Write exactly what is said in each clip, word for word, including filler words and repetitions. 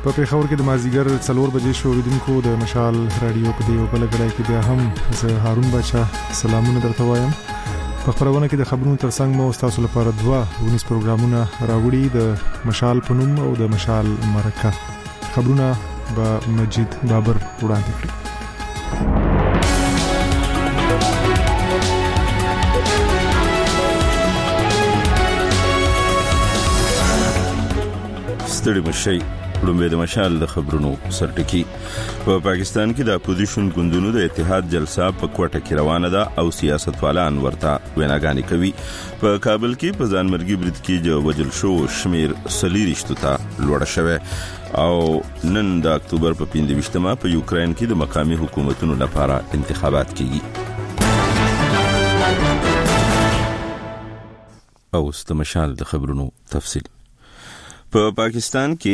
په پیښور کې د مازیګر څلور بجې شو. اوریدونکو د مشال رادیو په دیو بل غړای کې بیا هم زه هارون بچا سلامونه درته وایم. په خبرونه کې د خبرونو ترڅنګ مو تاسو لپاره دوا ونیس پروګرامونه راوړي د مشال پنوم او د مشال مرکه. خبرونه به مجید بابر وړاندې کړي. ستړي مشي لومبه د مشال د خبرونو سرټکی. په پاکستان کې د اپوزیشن ګوندونو د اتحاد جلسه په کوټه کې روانه ده او سیاستوالان ورته ویناګانې کوي. په کابل کې په ځانمرګي برید کې جو وجل شو شمیر سلیریشتو ته لوړ شوه او نن د اکتوبر په پنځه په یوکرين کې د مقامي حکومتونو لپاره انتخابات کیږي. او ست مشال د خبرونو تفصیل. په پاکستان کې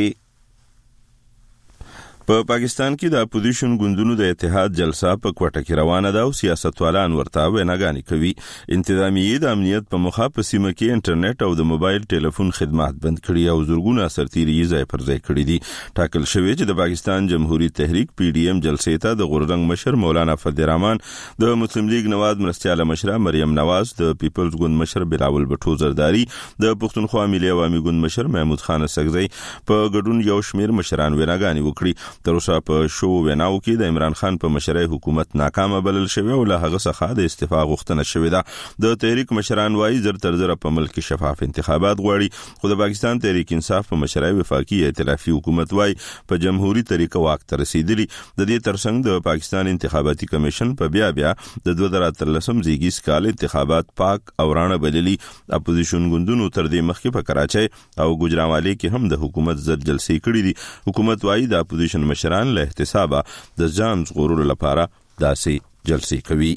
په پاکستان کې د اپوزیشن ګوندونو د اتحاد جلسه په کوټه کې روانه ده او سیاستوالان ورته ویناګانې کوي. انتظامیه د امنیت په مخه په سیمه کې انټرنیټ او د موبایل ټلیفون خدمات بند کړي او زورګونه سرتیري ځای پر ځای کړي دي. ټاکل شوی چې د پاکستان جمهوریت تحریک پی ډی ایم جلسې ته د غوررنګ مشر مولانا فضل الرحمن، د مسلم لیگ نواز مرستیاله مشره مریم نواز، د پیپلز ګوند مشر بلاول بټو زرداری، د پښتونخوا ملي عوامي ګوند مشر محمود خان سګزی په ګډون یو شمیر مشران ویناګانې وکړي. تر اوسه په شو ویناو کې د عمران خان په مشرۍ حکومت ناکامه بلل شوی او له هغه څخه د استعفا غوښتنه شوې ده. د تحریک مشران وايي زر تر زر په ملک کې شفاف انتخابات غواړي، خو د پاکستان تحریک انصاف په مشرۍ وفاقي ائتلافي حکومت وايي په جمهوریت طریقه واک ته رسیدلی. د دې ترڅنګ د پاکستان انتخاباتي کمیشن په بیا بیا د دوه زره اتلسم زیږیز کال انتخابات پاک او رانه بللي. اپوزیشن ګوندونو تر دې مخکې په کراچۍ او ګوجرانوالي کې هم د حکومت زر جلسې کړې دي. حکومت وايي د اپوزیشن مشران له احتسابه د ځان ژغورلو لپاره داسې جلسې کوي.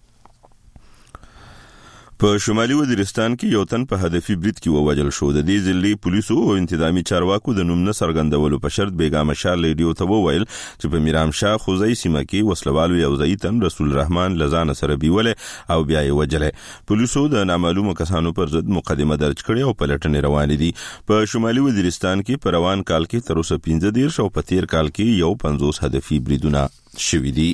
په شمالي وزیرستان کې یو تن په هدفي برید کې ووجل شو. د دې ځلې پولیسو او انتظامی چارواکو د نوم نه څرګندولو په شرط بیګا مشال ریډیو ته وویل چې په میرام شاه خوځي سیمه کې وسلوالو یو ځای تن رسول الرحمن لزان سره بیوله او بیا یې وجله. پولیسو د نامعلومو کسانو پر ضد مقدمه درج کړې او پلټنې روانې دي. په شمالي وزیرستان کې په روان کال کې تر اوسه پنځه دېرش او په تیر کال کې یو پنځوس هدفي بریدونه شوي دي.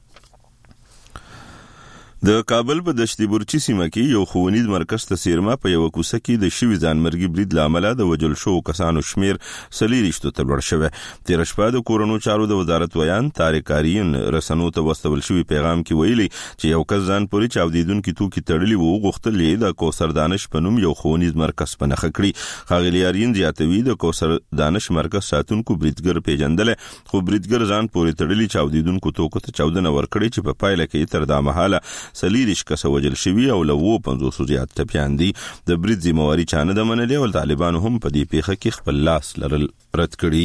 د کابل په دشتي برچی سیمه کې یو ښوونیز مرکز ته سیرما په یو کوڅه کې د شوي ځانمرګي برید لامل د وجل شو کسانو شمیر سلیریشتو ته لوړ شوه. تیر شپه د کورونو چارو د وزارت ویان طارق کارین رسنو ته واستول شوی پیغام کې ویلي چې یو کس ځان پوری چاودیدونکو توکي تړلی وو غوښتلې د کوثر دانش پنوم یو ښوونیز مرکز په نخ کړی. خاغلی یارین زیاتوي د کوثر دانش مرکز ساتونکو بریدګر پیژندل، خو بریدګر ځان پوری تړلی چاودیدونکو توکو ته چاودنه ورکړي چې په پایله کې تر دا مهاله سلیریش کس وجل شوی او له و پنځوس زیات ټپیان دي. د برید ذمہواری چانه د منلې او طالبانو هم په دې پیښه کې خپل لاس لرل رد کړي.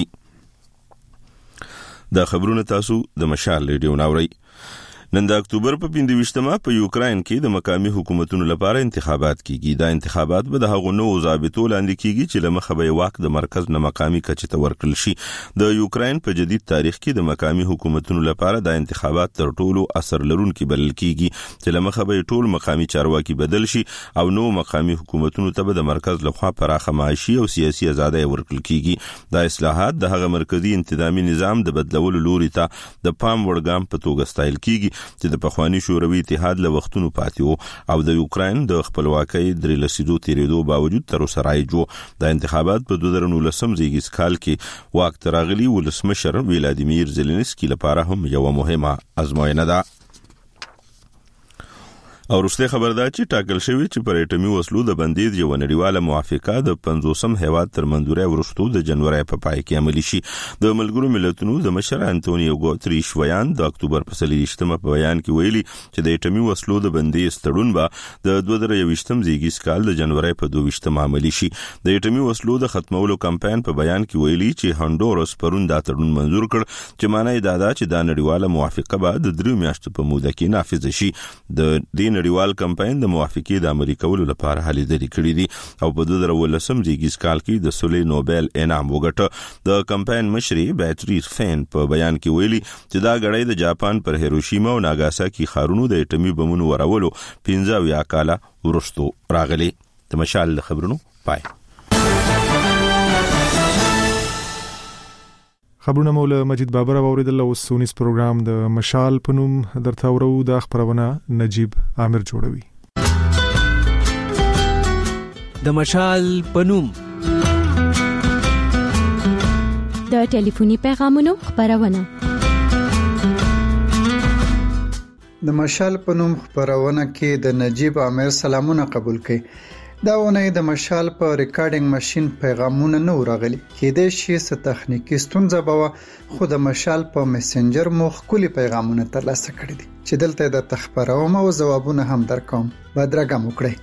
دا خبرونه تاسو د مشال ریډیو ناوړئ. نن د اکتوبر په پنځه په یوکرين کې د مقامي حکومتونو لپاره انتخابات کیږي. دا انتخابات به د هغو نو ضابطو لاندې کیږي چې لمخه به واک د مرکز نه مقامي کچې ته ورکړل شي. د یوکرين په جدید تاریخ کې د مقامي حکومتونو لپاره د انتخابات تر ټولو اثر لرونکي بلل کیږي چې لمخه به ټول مقامي چارواکي بدل شي او نو مقامي حکومتونو ته به د مرکز لخوا پراخه معاشي او سیاسي ازادي ورکړل کیږي. دا اصلاحات د هغه مرکزی انتظامی نظام د بدلولو لوري ته د پام وړ ګام په توګه ستایل کیږي چې د پخوانی شوروي اتحاد له وختونو پاتې وو او د یوکرين د خپلواکۍ درې لسیدو تیریدو باوجود تر اوسه راځو. د انتخابات په دوه زره نولسم زیږیز کال کې واک تراغلي ولسمشر ولادیمیر زيلنسکي لپاره هم یو مهمه ازموینه ده. او رسته خبر ده چې ټاکل شوی چې پر اټومي وسلو د بندیز یو نړیواله موافقه د پنځوسم هیواد تر منځوري ورستو د جنوري په پای کې عملی شي. د ملګرو ملتونو د مشر انټونیو ګوتریش ویان د اکتوبر په سلیریشتمه په بیان کې ویلي چې د اټومي وسلو د بندیز تړون به د دوه زره یوویشتم زیږیز کال د جنوري په دوه ویشتم عملی شي. د اټومي وسلو د ختمولو کمپاین په بیان کې ویلي چې هندورس پرون دا تړون منزور کړ چې معنی دا ده چې دا نړیواله موافقه به د درې میاشتو په موده کې نافذ شي. د دې نړیوال کمپاین د موافقې د عملي کولو لپاره هلې ځلې کړې دي او په دوه زره ولسم زیږیز کال کې د صلح نوبل انعام وګټه. د کمپاین مشري بیټری فین په بیان کې ویلي چې دا غړی د جاپان پر هیروشیما او ناګاساکي ښارونو د اټومي بمونو ورولو پنځه ویا کاله ورستو راغلي. د مشال خبرونو پای. خبرونه مولا مجید بابر اوریدل او سونیس پروګرام د مشال پنوم درته ورو د خبرونه نجیب عامر جوړوي. د مشال پنوم د ټلیفوني پیغامونو خبرونه د مشال پنوم خبرونه کې د نجیب عامر سلامونه قبول کړي. دا ونه د مشال په ریکارډینګ ماشين پیغامونه نه ورغلي. کېدای شي ست تخنیکی ستونزه به خو د مشال په میسنجر مو خولي پیغامونه ترلاسه کړي دي چې دلته د تخبروم او جوابونه هم درکوم. بدرګم وکړئ.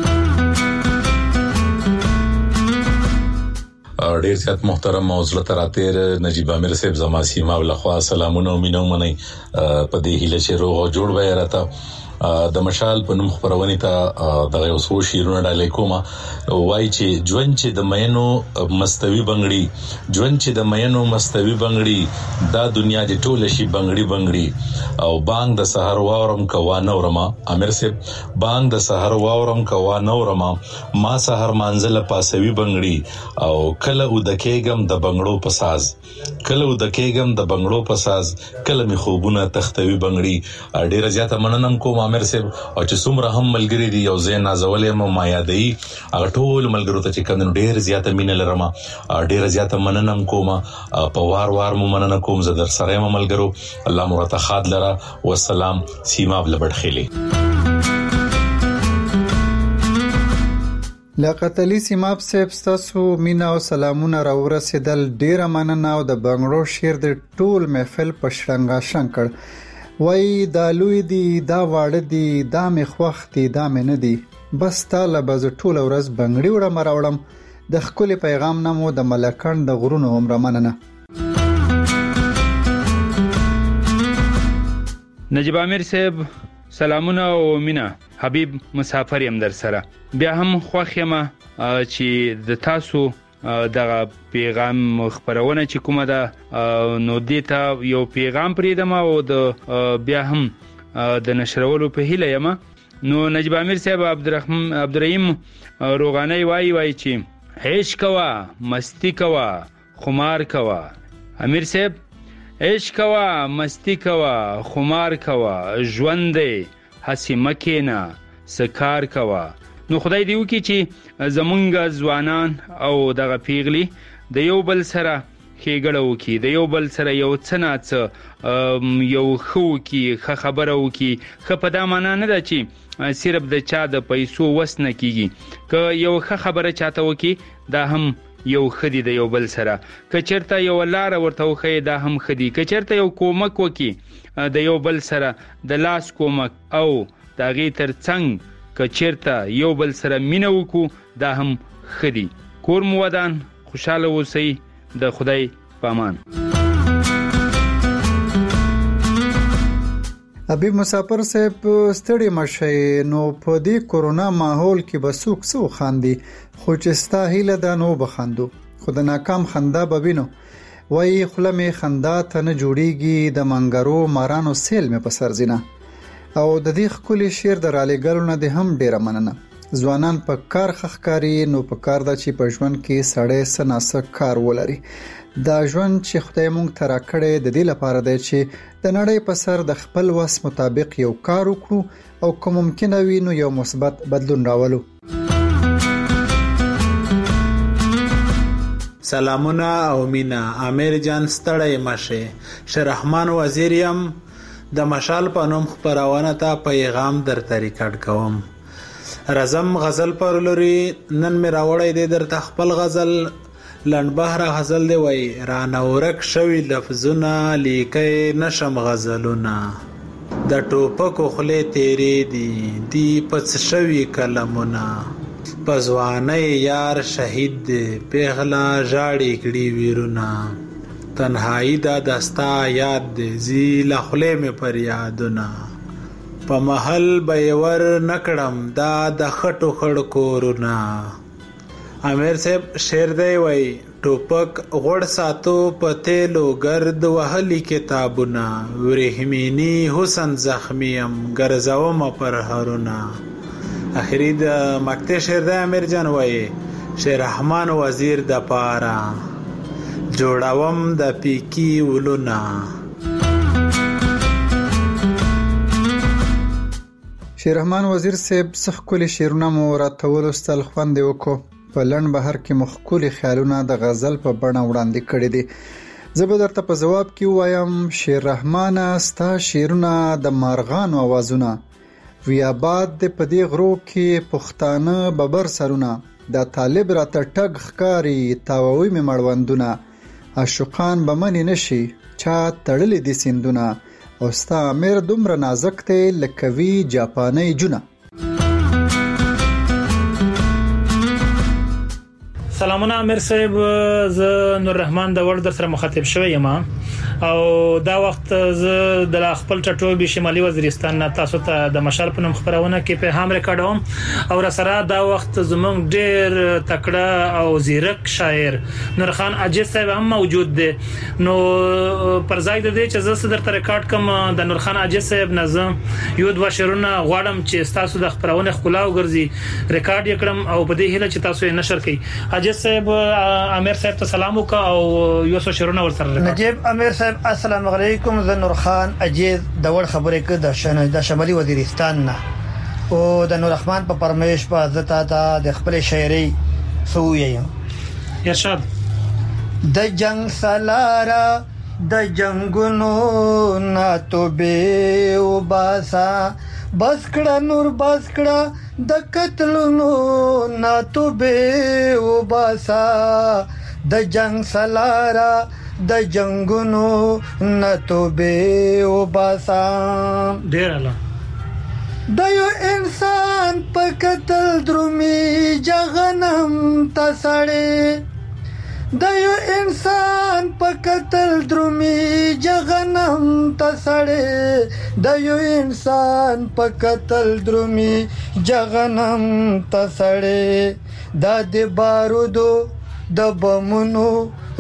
ډیر زیات محترم او زړه تراتیر نجیب عامر صاحب زما سیما ولخوا سلامونه او مینه منئ په دې هیله چې روغ او جوړ وای راته. د مشال په نوم خبرونه ته دغه اوسو شیرونه ډالې کومه وای چې ژوند چې د مینو مستوي بنگړي ژوند چې د مینو مستوي بنگړي دا دنیا د ټوله شي بنگړي بنگړي او بانګ د سحر واورم کوا نورما امیر سه بانګ د سحر واورم کوا نورما ما سحر منزل پاسوي بنگړي او کله او د کېګم د بنگړو پساز کله او د کېګم د بنگړو پساز کله می خوبونه تختوي بنگړي. ډیر زیاته مننم کوم امیر صاحب او چې څومره هم ملګری دي یو زین نازولې ما یادې هغه ټول ملګرو ته چې کندن ډیر زیاته مینه لرم. ډیر زیاته مننم کوم په وار وار مو مننه کوم زه در سره یم ملګرو. الله مو ته خاد لره. والسلام سیما بلبړ خېلی. لیاقت علي سیماب صاحب ستاسو مینا او سلامونه را ورسېدل. ډیره مننه او د بنگړو شیر د ټول محفل په شړنګا شنکړ. وای دا لوی دی دا واړه دی دا مخوخ دی دا منه دی بس تاله بز ټول ورځ بنگړی وړم راوړم. د خپل پیغام نمو د ملکان د غرونو عمر مننه. نجیب عامر صاحب سلامونه او مینا حبیب مسافر يم در سره. بیا هم خوښ یم چې د تاسو دغه پیغام خبرونه چې کومه ده نو دیتا یو پیغام پریدم او د بیا هم د نشرولو په هیله یم. نو نجیب عامر صاحب عبدالرحیم عبدالرحیم روغانی وای وای چې هیڅ کوا مستی کوا خمار کوا. امیر صاحب هیڅ کوا مستی کوا خمار کوا ژوند هسې مکینا سکار کوا. نو خدای دی وکي چې زمونږ ځوانان او دغه پیغلی د یو بل سره خېګړه وکي د یو بل سره یو څناڅ یو خو کی خبره وکي. خه په دا معنا نه ده چې صرف د چا د پیسو وس نه کیږي. که یو خبره چاته وکي دا هم یو خدي د یو بل سره. که چرته یو لار ورته وخی دا هم خدي. که چرته یو کومک وکي د یو بل سره د لاس کومک او د غي تر څنګ که چرته یو بل سره مینه وکړو دا هم خدي. کور مو ودان خوشاله اوسئ. د خدای پامان. حبیب مسافر صاحب ستړي مشه نو په دې کورونا ماحول کې بسوک سو خاندي خو چې ستا هیله ده نو بخندو خو د ناکام خندا ببینو. وای خله می خندا ته نه جوړیږي د منګرو مارانو سیل می په سر زینه. او د دې خولي شیر د رالېګلو نه د هم ډیره مننه. ځوانان په کار خخکاری نو په کار د چی په ژوند کې سړی سناسه کار ولري. دا ژوند چې خدای مونږ ترا کړې د دې لپاره دی چې د نړۍ په سر د خپل وس مطابق یو کار وکړو او کوم ممکن وي نو یو مثبت بدلون راولو. سلامونه او مینا امیر جان ستړی مشه شرحمان وزیریم د مشال په نوم خبرونه ته پیغام درته ریکارډ کوم. رزم غزل پر لوري نن می راوړی دی درته خپل غزل لند بهر غزل دی وای را نورک شوی لفظونه لیکي نشم غزلونه د ټوپکو خله تیری دی دی پڅ شوی کلمونه پزوانه یار شهید دی پیغلا جاړي کړي ویرونه تنهایی دا دستا یاد دی زی لخله می پر یادونه په محل بیور نکړم دا د خټو خړ کورونه. امیر صاحب شعر دی وای ټوپک غوړ ساتو په تیلو ګرد وهلی کتابونه ورهمینی حسن زخمیم ګرځوم پر هرونه. اخري د مکته شعر دی امیر جان وای شیر رحمان وزیر د پارا جوړوم د پیکی ولونه. شیررحمان وزیر صاحب څخه کلی شیرونه مو راتول استل خوند وکړو. په لړن بهر کې مخکولي خیالونه د غزل په بڼه وړاندې کړي دي. زه به درته په جواب کې وایم شیررحمان ستا شیرونه د مارغانو اوازونه وی آباد د پدی غرو کې پښتانه ببر سرونه د طالب راته ټګ ښکاری تاووي می مړوندونه عاشقان بمنې نشي چا تړلې دي سندونه او ستا امیر دومره نازک ته لکوي جاپاني جونه. سلامونه امیر صاحب، زه نور رحمان د ورډ در سره مخاطب شوی یم او دا وخت زه د خپل ټټوبي شمالي وزیرستان نه تاسو ته د مشال په نوم خبرونه کې په هام ریکارډوم او را سره دا وخت زمونږ ډیر تکړه او زیرک شاعر نور خان عاجز صاحب هم موجود دی. نو پر ځای د دې چې زه صدر ته ریکارډ کوم د نور خان عاجز صاحب نظم یو د شعرونه غواړم چې تاسو د خبرونه خلا وګرځي ریکارډ یکړم او په دې هله چې تاسو یې نشر کړئ. عاجز صاحب امیر صاحب ته سلام وکړه او یو څه شعرونه ورسره. نجیب امیر صاحب السلام علیکم. زه نور خان عجیز د ور خبرې کې د شنه د شمالي وزیرستان نه او د نور رحمان په پرمیش په عزت ته د خپل شاعري سوې ارشاد. د جنگ سالارا د جنگونو ناتوبه او باسا بس کړه نور بس کړه د قتلونو ناتوبه او باسا د جنگ سالارا د جنگونو ناتوبه او باسا. ډیر الله د یو انسان په قتل درومي جهنم ته سړی د یو انسان په قتل درومي جهنم ته سړی د یو انسان په قتل درومي جهنم ته سړی دا د بارودو د بمونو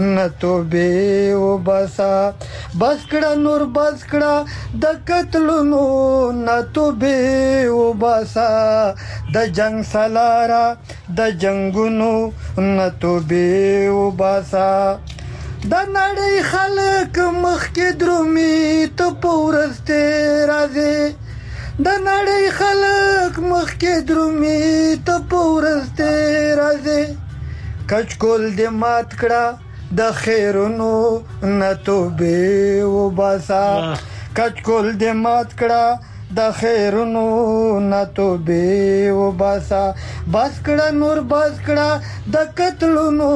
ناتوبه او باسا بس کړه نور بس کړه د قتلونو ناتوبه او باسا د جنگ سالارا د جنگونو ناتوبه او باسا د نړۍ خلک مخ کې درومي ته پورسته راځي د نړۍ خلک مخ کې درومي ته پورسته راځي کچ کول دې مات کړه د خیرونو ناتوبه او باسا کچ کول دې مات کړه د خیرونو ناتوبه او باسا بس کړه نور بس کړه د قتلونو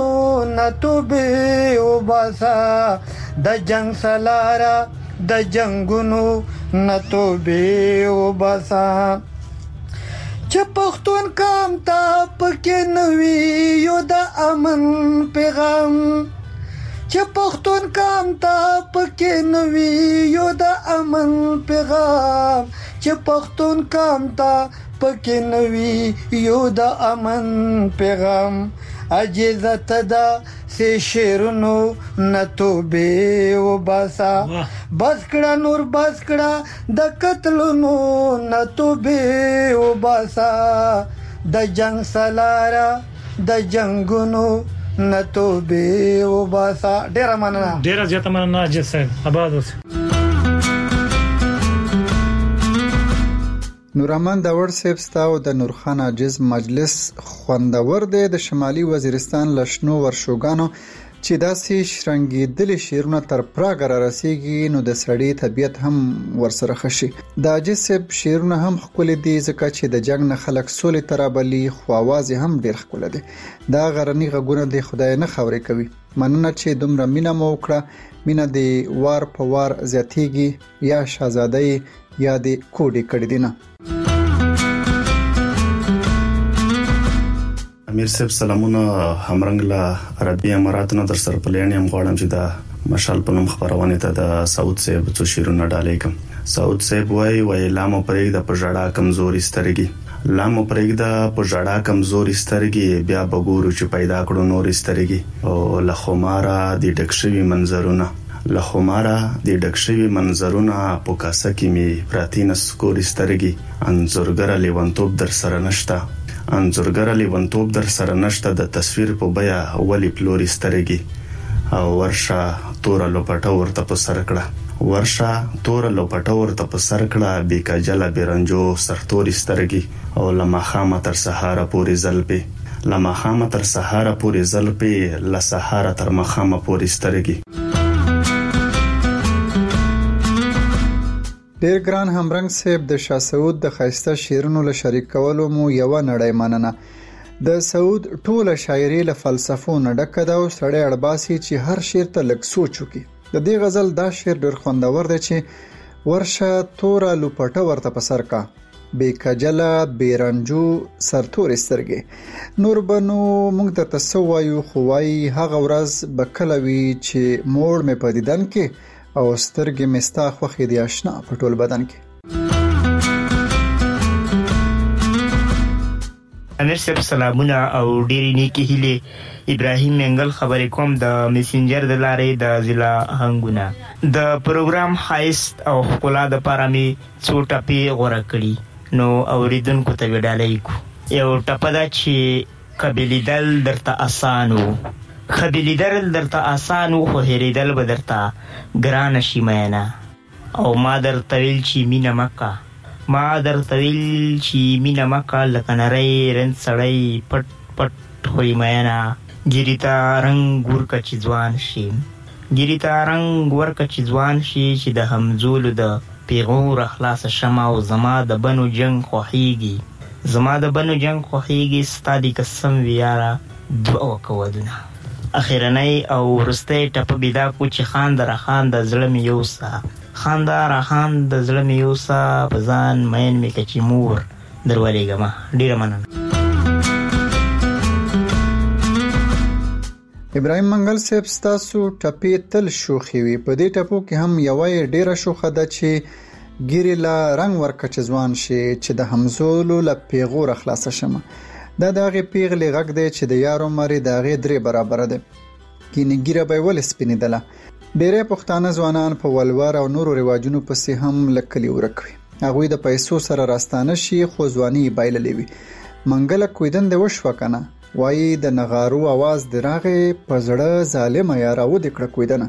ناتوبه او باسا د جنگ سالارا د جنگونو ناتوبه او باسا چې پښتون کام تا پکې نوي یو د امن پیغام چې پښتون کام تا پکې نوي یو د امن پیغام چې پښتون کام تا پکې نوي یو د امن پیغام عجزه تدا سي شیرونو ناتوبه او باسا بس کړه نور بس کړه د قتلونو ناتوبه او باسا د جنگ سالارا د جنگونو ناتوبه او باسا. ډیر مننه ډیر زیاته مننه عاجز صاحب. آباد اوسه. نوررحمان د ور صاحب ستاو د نور خان عاجز مجلس خوندور دی د شمالي وزیرستان لشنو ورشوګانو چې داسې شرنګېدلې شیرونه تر پراګ را رسیږي نو د سړی طبیعت هم ورسره خشي. د عاجز صاحب شیرونه هم خپل دي ځکه چې د جنگ نه خلک سولې ترابلی خو आवाज هم ډیر خپل دي. دا غرنی غږونه د خدای نه خبرې کوي. مننه چې دومره مینا مو وکړه. مینا دی وار په وار زیاتیږي یا شاهزادای یا د کوډي کړي دي نه. امیر صاحب سلامونه همرنګ له عربي اماراتونو در سره پلان یم غواړم چې دا مشال په نوم خبرونه ته د سعود صاحب څو شیرونه ډالې کوم. سعود صاحب وای وای لامو پرېږ د پژړا کمزوري سترګي لامو پرېږ د پژړا کمزوري سترګي بیا بګورو چې پیدا کړو نور سترګي او لخمارا د ډکشوي منظرونه لخمارا د ډکشوي منظرونه په کاسه کې می پراتینس کور سترګي انزورګر لیوانتوب در سره نشتا انزورګر لیوانتوب در سره نشته د تصویر په بیا اولی پلوري سترګي او ورشه تور لوپټه ورته په سر کړه ورشه تور لوپټه ورته په سر کړه بیکجل بیرنجو سرتوري سترګي او لمخامه تر سهار پورې زلپې لمخامه تر سهار پورې زلپې ل سهار تر مخامه پورې سترګي. ډیر ګران همرنګ صاحب د شاه سعود د خاصه شیرونو له شریک کولو مو یو نړۍ مننه. د سعود ټوله شاعري له فلسفو نه ډکه ده او سړی اړباسي چې هر شعر ته لږ سوچ وکړي. د دې غزل دا شعر ډیر خوندور دی چې ورشه توره لوپټه ورته په سر کا بیکجله بیرنجو سرتوري سترګې. نور بنو موږ ته تاسو وایو خو وایي هغه ورځ به کله وي چې موړ مې په دیدن کې او سترګې مې ستا خوښې دي آشنا په ټول بدن کې. امیر صاحب سلامونه او ډېرې نیکې هیلې. ابراهیم منګل خبرې کوم د میسنجر د لارې د ضلع هنګونه. د پروګرام ښایست او ښکلا دپاره مې څو ټپې غوره کړي نو اوریدونکو ته وډالۍ کو. یو ټپه ده چې قبلیدل درته آسان و قبلیدل درته آسان و خو هېرېدل به درته ګرانه شي میینه. او ما درته ویل چې مینه مکه ما درته ویل چې مینه مکه لکه نری رند سړی پټ پټ خوري میینه. ګیري ته رنګ ورکه چې ځوان شي ګیري ته رنګ ورکه چې ځوان شي چې د همزولو د پیغور خلاص شمه او زما د بنو جنگ خوښیږي زما د بنو جنگ خوښیږي ستا دی قسم ویاره دوه وکودونه. اخیرنۍ او وروستی ټپه بیدا کو چې خانده را خانده زړه مې یوسه خانده را خانده زړه مې یوسه په ځان مین مې که چې مور در ولېږمه. ډېره مننه. ابراهیم منګل صاحب ستاسو ټپې تل شوخي وي. په دې ټپو کې هم یوه یې ډېره شوخه ده چې ګیرې له رنګ ورکه چې ځوان شي چې د همزولو له پیغوره خلاصه شمه. دا د هغې پیغلې غږ دی چې د یار عمر یې د هغې درې برابره دی. ګینې ګیره به یې ولې سپینېدله. ډېری پښتانه ځوانان په ولور او نورو رواجونو پسې هم له کلي ورک وي. هغوی د پیسو سره راستانه شي خو ځواني یې بایللې وي. منګله کویدن دې وشوه که نه وایي د نغارو اواز د راغې په زړه ظالمه یا راودې کړه کویدنه.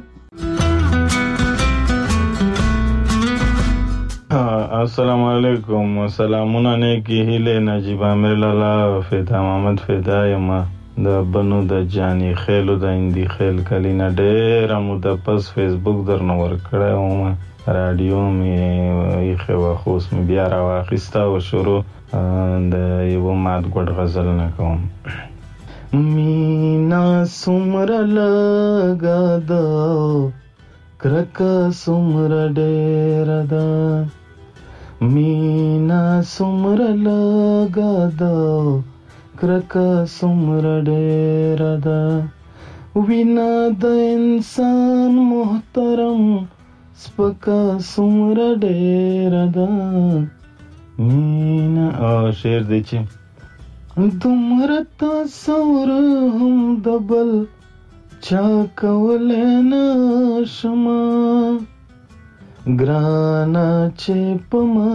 السلام علیکم. سلامونه نیکې هیلې. نجیب امیر لالا فدا محمد فدا یم د بنو د جانی خیلو د اندی خیل کلینا ډېره موده پس فیسبوک درنه ورکړی وم. راډیو مې ایښې وه خو اوس مې بیا راواخیسته او شروع د یوه مات ګوډ غزل نه کوم. مینا څومره لږه ده کرکه څومره ډېره ده مینا څومره لږه ده کرکه څومره ډېره ده وینا د انسان محترم سپکه څومره ډېره ده مینا. او شعر دی چې دومره تصور هم د بل چا کولی نه شمه ګرانه چې په ما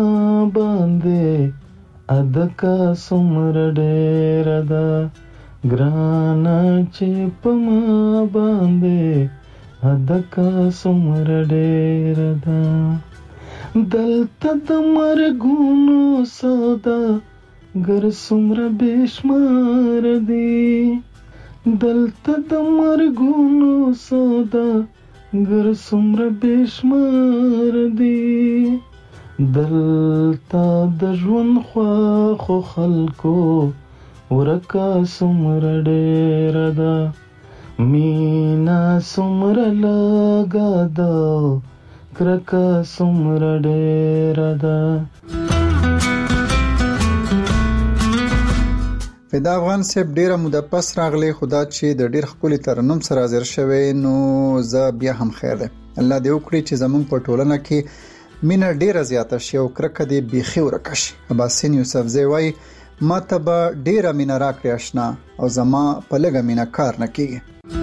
باندې ادکه څومره ډېره ده ګرانه چې په ما باندې ادکه څومره ډېره ده. دلته د مرګونو سودا گر څومره بېشمار دي دلته د مرګونو سودا گر څومره بېشمار دي دلته د ژوند خواخو خلکو ورکه څومره ډېره ده مینا څومره لږه ده کرکه څومره ډېره ده. فدا افغان صاحب ډیره موده پس راغلی خو دا چې د ډیر ښکلي ترنم سره حاضر شوی نو زه بیا هم خیر دی. الله دې وکړي چې زمونږ په ټولنه کې مینه ډیره زیاته شي او کرکه دې بیخي ورکه شي. عباسین یوسفزی وایي ما ته به ډیره مینه راکړې اشنا او زما په لږه مینه کار نه کېږي.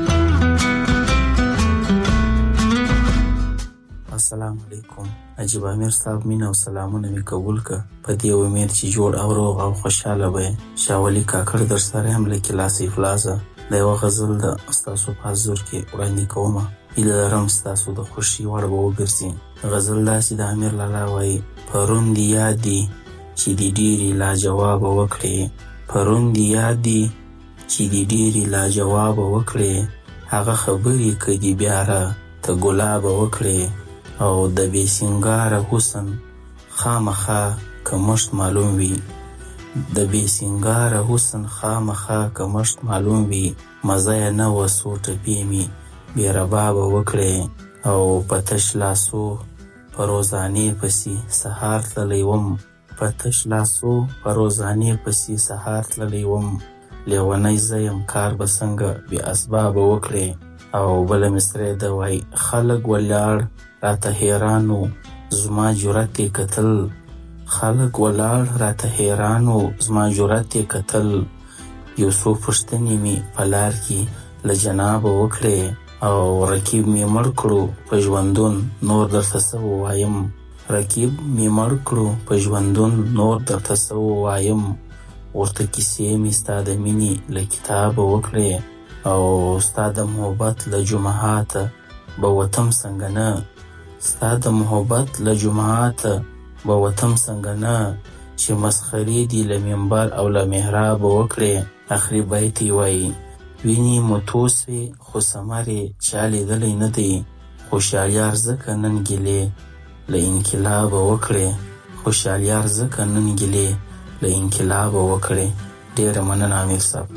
السلام علیکم. نجیب امیر صاحب مینا او سلامونه می قبول که په دې امید چې جوړ او روغ او خوشاله وي. شاولی کاکړ در سره هم له کلاس افلاسه د یو غزل د تاسو په حضور کې وړاندې کوم. هیله لرم تاسو د خوشي وړ به وګرځي. غزل داسې د امیر لالا وایي: پرون دی یاد دي چې د ډېرې لاجواب وکړې، پرون دی یاد دي چې د ډېرې لاجواب وکړې، هغه خبرې کدي بیا را ته ګلاب وکړې، او د بې سینګاره حسن خامخا کمشت معلوم وي، د بې سینګاره حسن خامخا کمشت معلوم وي، مزه یې نه وه څو ټپې مې بې ربابه وکړې، او په تش لاسو په روزانې پسې سهار تللی وم، په تش لاسو په روزانې پسې سهار تللی وم، لیونی زه یم کار به څنګه بې اسبابه وکړې. او بله مصرع ده وایي: خلک ولاړ راته حیرانو زما جرأت یې کتل، خلک ولاړ راته حیرانو زما جرأت یې کتل، یو څو پوښتنې مې په لار کې له جنابه وکړې، او رقیب مې مړ کړو په ژوندون نور درته څه ووایم، رقیب مې مړ کړو په ژوندون نور درته څه ووایم، ورته کیسې مې ستا د مینې له کتابه وکړې، او ستا د محبت له جمعاته به وتم څنګه نه، ستا د محبت له جمعاته به وتم څنګه نه، چې مسخرې دي له منبر او له محرابه وکړې. اخري بیت یې وایي: ویني مو توسوې خو ثمر یې چا لیدلی نه دی، خوشحالیار ځکه نن ګیلې له انقلابه وکړې، خوشحالیار ځکه نن ګیلې له انقلابه وکړې. ډېره مننه امیر صاحب.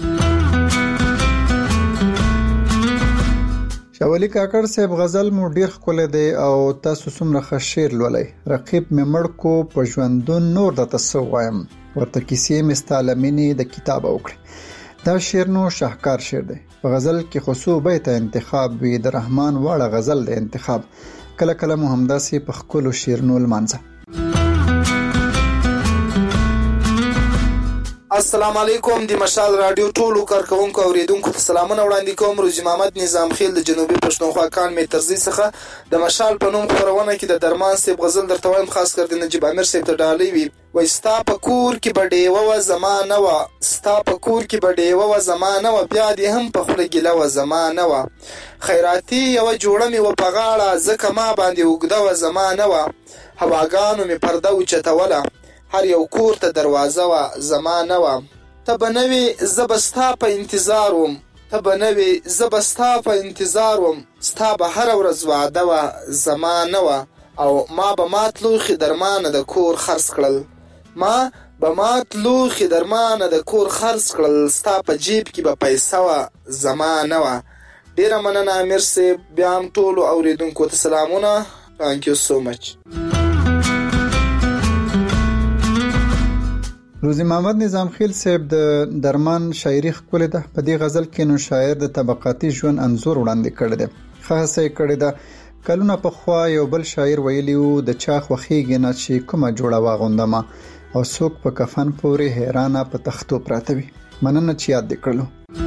شاولی کاکړ صاحب، غزل مو ډیر ښکلی دی او تاسو څومره ښه شعر لولئ. رقیب مې مړ کو په ژوندون نور درته څه ووایم، ورته کیسې مې ستا له مینې د کتابه وکړې. دا شعر نو شاهکار شعر دی. په غزل کې خو څو بیته انتخاب وي، د رحمان واړه غزل د انتخاب. کله کله مو همداسې په ښکلو شعرونو لمانځه. السلام علیکم. د مشال رادیو ټولو کارکونکو اوریدونکو ته سلامونه وړاندې کوم. روزي محمد نظام خیل د جنوبي پښتونخوا کان میترزی څخه د مشال په نوم خبرونه کې د درمان صاحب غزل درته وایم، خاص کر د نجیب امیر صاحب ته ډالۍ وي. وای ستا په کور کې به ډیوه وه زما نه وه، ستا په کور کې به ډیوه وه زما نه وه، بیا دې هم په خوله ګیله وه زما نه وه، خیراتي یوه جوړه مې وه په غاړه، ځکه ما باندې اوږده وه زما نه وه، هواګانو مې پرده اوچتوله، هر یو کور ته دروازه وه زما نه وه، ته به نه وې زه به ستا په انتظار وم، ته به نه وې زه به ستا په انتظار وم، ستا به هره ورځ واده وه زما نه وه، او ما به مات لوښي درمانه د کور خرڅ کړل، ما به مات لوښي درمانه د کور خرڅ کړل، ستا په جیب کې به پیسه وه زما نه وه. ډېره مننه امیر صاحب. بیا هم ټولو اوریدونکو ته سلامونه. Thank you so much. روزي محمد نظام خیل صاحب د درمان شاعري ښکلې ده. په دې غزل کې نو شاعر د طبقاتي ژوند انځور وړاندې کړی دی. خاصه یې کړې ده: کلونه پخوا یو بل شاعر ویلی و د چا خوښیږي نه چې کومه جوړه واغوندمه، او څوک په کفن پورې حیرانه په تختو پراته وي. مننه چې یاد دې کړلو.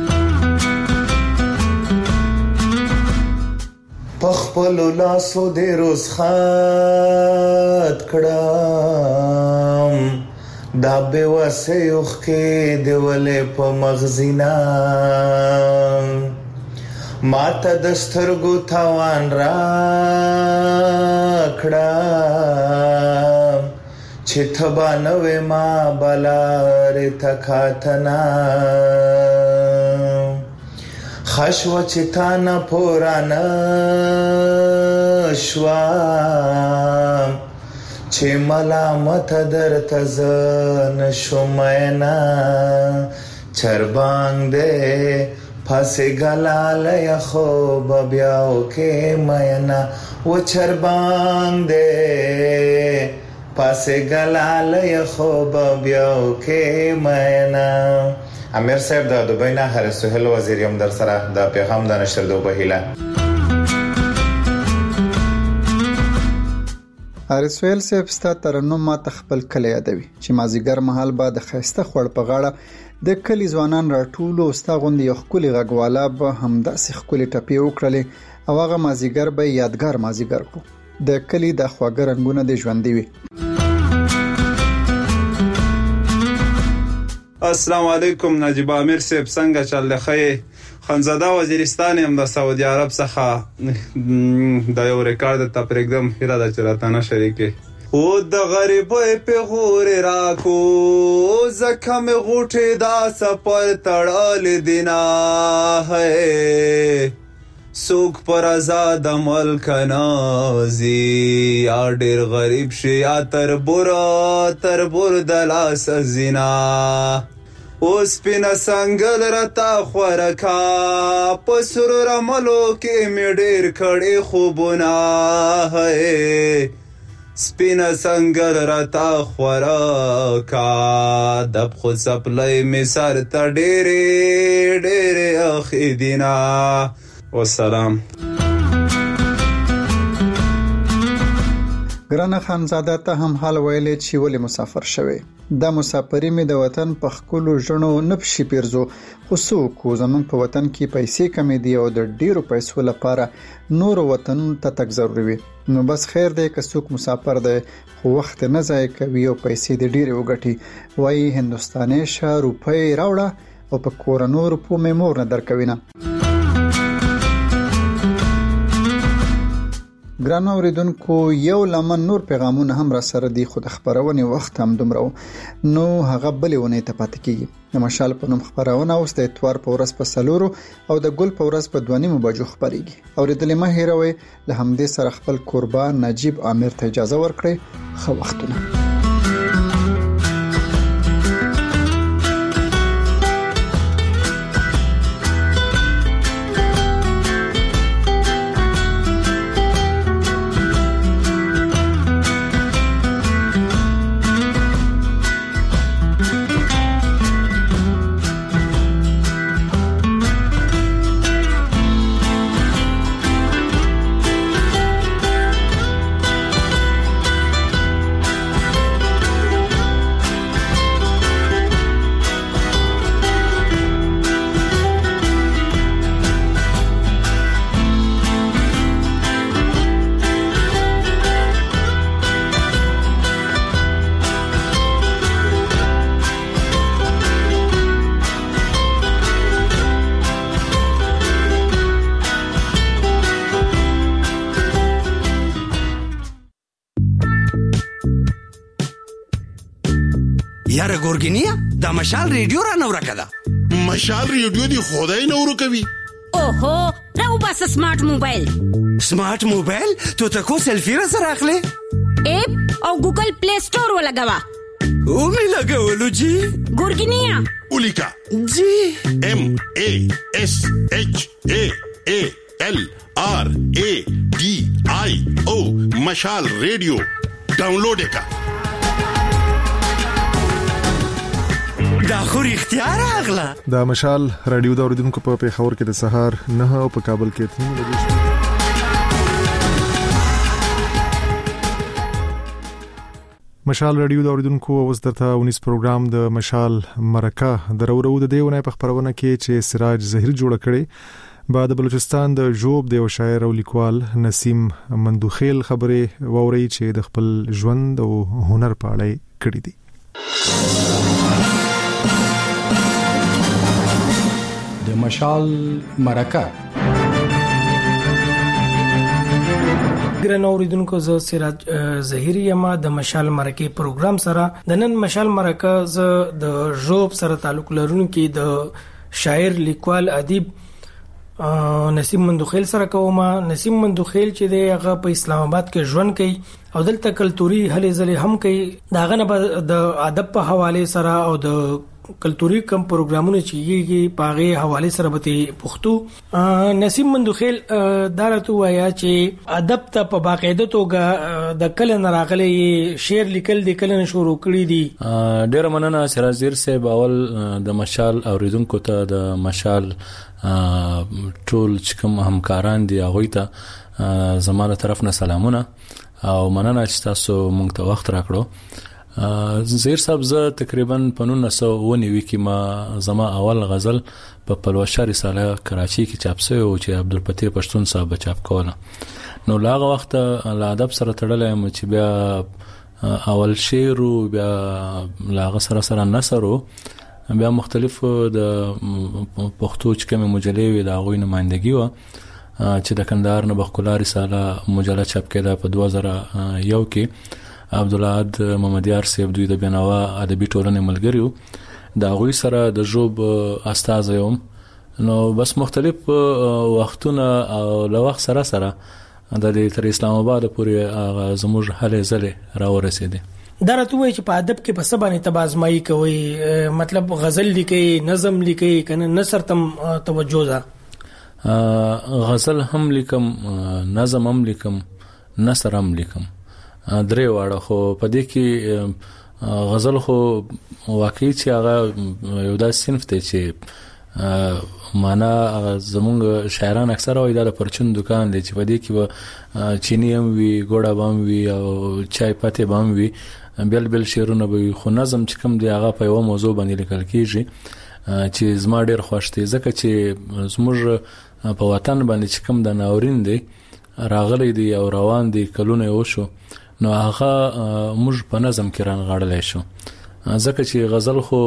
پخپلو لاسو دې روز خط کړم، دا بے واسه اوخکې دی ولې په مغزینا، ما ته د سترګو تاوان را کړه، چې تبا نوې ما بلارې تکاتنا، خشوه چې تا نه پورانه شوه، چې ملامت درته زه نشم مینا، چربانګ دې پسې ګلالی خوب بیا وکې مینا، و چربانګ دې پسې ګلالی خوب بیا وکې مینا. امیر صاحب د دوبۍ نه حارث سهیل وزیر یم در سره د پیغام د نشردو په هیله. حارث سهیل صاحب ستا ترنم ما ته خپل کلی یادوي چې مازیګر مهال به د ښایسته خوړ په غاړه د کلي ځوانان راټول او ستا غوندې یو ښکلي غږواله به همداسې ښکلې ټپې وکړلې، او هغه مازیګر به یادګار مازیګر کړو. د کلي د خواږه رنګونه دې ژوندي وي. السلام علیکم. نجیب امیر صاحب څنګه چل خې؟ خانزاده وزیرستان هم د سعودي عرب څخه د یو ریکارډ ته پرېږدم هیله ده چې راته نه شریکې او د غریبۍ پیغورې راکو ځکه مې غوټې دا سفر تړلې دي نه هی څوک پر آزاد ملک نازي یا ډېر غریب شي یا تربوره تربور د لاس زینا اوس سپینه څنګل راته خوره کا په سرو رملو کې مې ډېر کړي خوبونه هی سپینه څنګل راته خوره کا د پښو څپلۍ مې سر ته ډېرې ډېرې اخې دینه والسلام. ګرانه خانزاده ته هم حال ویلې چې ولې مسافر شوی دا مسافری مې د وطن په خپلو ژڼو نه پشي پیرزو خو څوک زمونږ په وطن کې پیسې کمې دي او د ډیرو پیسو لپاره نورو وطنونو ته تګ ضروري وي نو بس خیر دی که څوک مسافر دی خو وخت نه ضایع کوي او پیسې د ډیرې وګټي وایي هندوستاني شه روپۍ راوړه او په کورنو روپو مې مور نه درکوي نه. ګران اوریدونکو یو لمن نور پیغامونه هم را سره دي خو د خبرونې وخت هم دومره نو هغه بلې ونې ته پاتې کیږي د مشال په نوم خبرونه اوس د اتوار په ورځ په سلورو او د ګل په ورځ په دوه نیمو بجو خبرېږي اوریدلې مه هېروئ له همدې سره خپل قربان نجیب عامر ته اجازه ورکړئ ښه وختونه. یاره ګورګینیا دا مشال ریډیو را نو راکدا مشال ریډیو دی خدای نو ورکوي اوهو راو بس سمارټ موبایل سمارټ موبایل ته تاسو سلفي را سره اخلي اپ او ګوګل پلی سٹور ولګوا او می لګولو جی ګورګینیا اولیکا جی ام ا اس اچ ا ا ال ار ا ډي آی او مشال ریډیو ډاونلوډ کا دا خو اختیار اغلا دا مشال رادیو دا اوریدونکو په پیښور کې د سهار نه او په کابل کې تنو لګیږي. مشال رادیو دا اوریدونکو اوس درته اونیس پروګرام د مشال مرکه درورو د دیونه په خبرونه کې چې سراج زهیر جوړ کړي بعد بلوچستان د جوب د شاعر او لیکوال نسیم مندوخیل خبره ووري چې د خپل ژوند او هنر په اړه کړي دي. د مشال مرکه ګران اوریدونکو زه سراج زهیر یم د مشال مرکه پروګرام سره د نن مشال مرکه ز د جوب سره تعلق لرونکي د شاعر لیکوال ادیب نسیم مندوخیل سره کومه. نسیم مندوخیل چې دی هغه په اسلام آباد کې ژوند کوي او دلته کلتوري هلې ځلې هم کوي داغه نه د ادب په حواله سره او د کلتوري کم پروګرامونه چیږي پاغه حواله سره به پښتو نسیم مندوخیل دارته وایا چې ادب ته په باقاعده توګه د کله نراغلي شعر لیکل د کله شروع کړی دي. ډیر مننه سرازیر صاحب اول د مشال اوریدونکو ته د مشال ټول چې کوم همکاران دي هغه ته زموږ طرف نه سلامونه او مننه چې تاسو مونږ ته وخت راکړو. زهیر صاحب زه تقریبا په نولس سوه اووه نوي کې ما زما اول غزل په پلوشه رساله کراچي کې چاپ شوی او چې عبدالفتاح پښتون صاحب چاپ کوله نو لاغه وخت له ادب سره تړلې م چې بیا اول شعر او بیا لاغه سره سره نثر بیا مختلف د پښتو چې کوم مجلې وي دا غوښنه ماندګي و چې د کندهار نه بخکولا رساله مجله چاپ کړه په دوه زره یو کې عبدالعاد محمدیار صاحب دوی د بنوا ادبي ټولنې ملګریو دا غوي سره د جوب استاد یم نو بس مختلف وختونه او له وخت سره سره د تر اسلام آباد پورې زموږ حاله زله را ورسېده دا راته وایي چې په ادب کې په سبانه تبازمایي کوي مطلب غزل لیکي نظم لیکي کنه نثر تم توجه ده غزل هم لیکم نظم هم لیکم نثر هم لیکم درې واړه خو په دې کې غزل خو واقعي چې هغه یو داسې صنف دی چې معنا زمونږ شاعران اکثره وایي دا د پرچون دکان دی چې په دې کې چینی هم وي ګوډه به هم وي او چای پاتې به هم وي بل بل شعرونه به وي خو نظم چې کوم دی هغه په یوه موضوع باندې لیکل کېږي چې زما ډېر خوښ دی ځکه چې زموږ په وطن باندې چې کوم د ناورین دی راغلی دی او روان دی کلونه وشو نو هغه موږ په نظم کې رانغاړلای شو ځکه چې غزل خو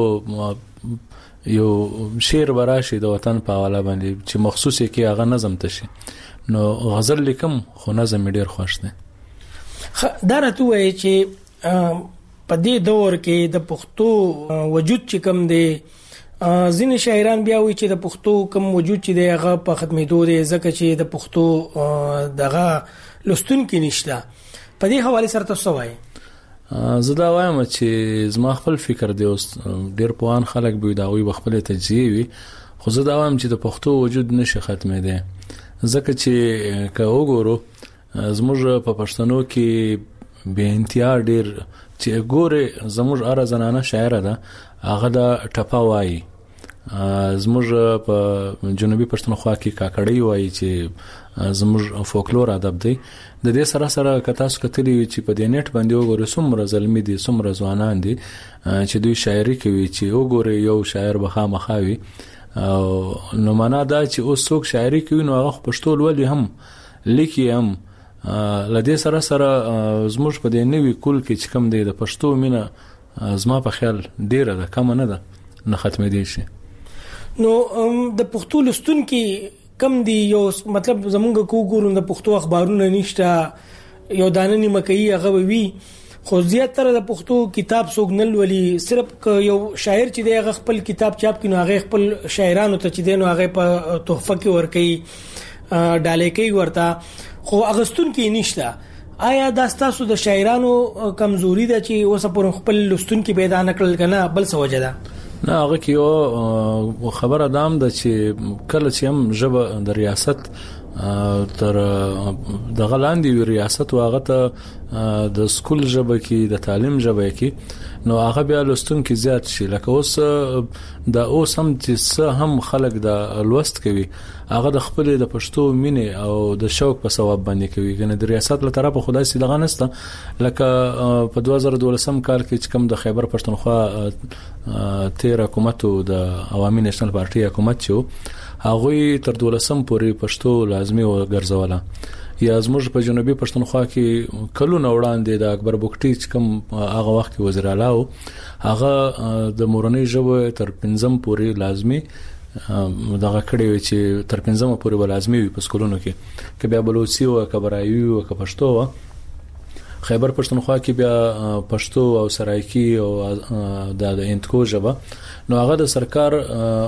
یو شعر براشي د وطن په حواله باندې چې مخصوص کې هغه نظم تشي نو غزل لیکم خو نظم ډیر خوښ دی دا راته وایي چې په دې دور کې د پښتو وجود چې کم دی ځینې شاعران بیا وایي چې د پښتو کم وجود چې دی هغه په ختمېدو دی ځکه چې د پښتو دغه لوستونکي نشته په دې حواله سره تاسو وایي زه دا وایم چې زما خپل فکر دی اوس ډیر پوهان خلک به دا وي خپل تجزیه وي خو زه دا وایم چې د پښتو وجود نشي ختمېدی ځکه چې که وګورو زموږ په پښتنو کې به انتها ډیر چې ګوره زموږ اره زنانه شاعره ده هغه دا ټپا وایي زموږ په جنوبي پښتونخوا کې کاکړی وایي چې زموږ فولکلور ادب دی د دې سره سره کتاسو کتلی چې په دې نیټ باندې وګورئ څومره زلمی دي څومره ځوانان دي چې دوی شاعري کوي چې وګورئ یو شاعر به خامخاوي او نو معنا دا چې اوس څوک شاعري کوي نو هغه پښتو لولي هم لیکي هم لدې سره سره زموږ په دې نوې کول کې چې کم دی د پښتو مینه زما په خیال ډیره ده کم نه ده نه ختمې دي شي نو د پښتو لستونکي کم دی یو مطلب زمونږ کو ګورو د پښتو اخبارونه نشته یو دانه نیمه کوي هغه وی خو زیاتره د پښتو کتاب څوک نه لولي صرف یو شاعر چې دی هغه خپل کتاب چاپ کینو هغه خپل شاعرانو ته چې دینو هغه په تحفه کې ورکي ډالې کوي ورته خو اغستون کې نشته آیا دا تاسو د شاعرانو کمزوري ده چې اوس پر خپل لستون کې پیدا نکړل کنه بل څه وجه ده نه هغه کې یو خبره دام ده چې کله چې هم ژبه د ریاست تر د غلاندې ریاست واغه ته د سکول ژبه کې د تعلیم ژبه کې نو هغه بیا لستون کې زیات شي لکه اوس د اوس هم چې هم خلک د لوست کوي هغه د خپل د پښتو مینه او د شوق په ثواب باندې کوي کنه د ریاست له طرفه خدای سي دغه نسته لکه په دوه زره دولسم کال کې چې کوم د خیبر پښتونخوا تیر حکومت او د عوامي نېشنل پارټي حکومت چې هغه تر دولسم پورې پښتو لازمي وګرځوله یا زموږ په جنوبي پښتونخوا کې کلونه وړاندې د اکبر بوکټي چې کوم هغه وخت کې وزیر اعلی او هغه د مورنۍ ژبه تر پنځم پورې لازمي دغه کړي وي چې تر پنځم پورې ول لازمي وي په سکولونو کې کې بیا بلوچي او کبرایي او پښتو و خیبر پښتونخوا کې بیا پښتو او سرایکی او د انتکو ژبه نو هغه د سرکار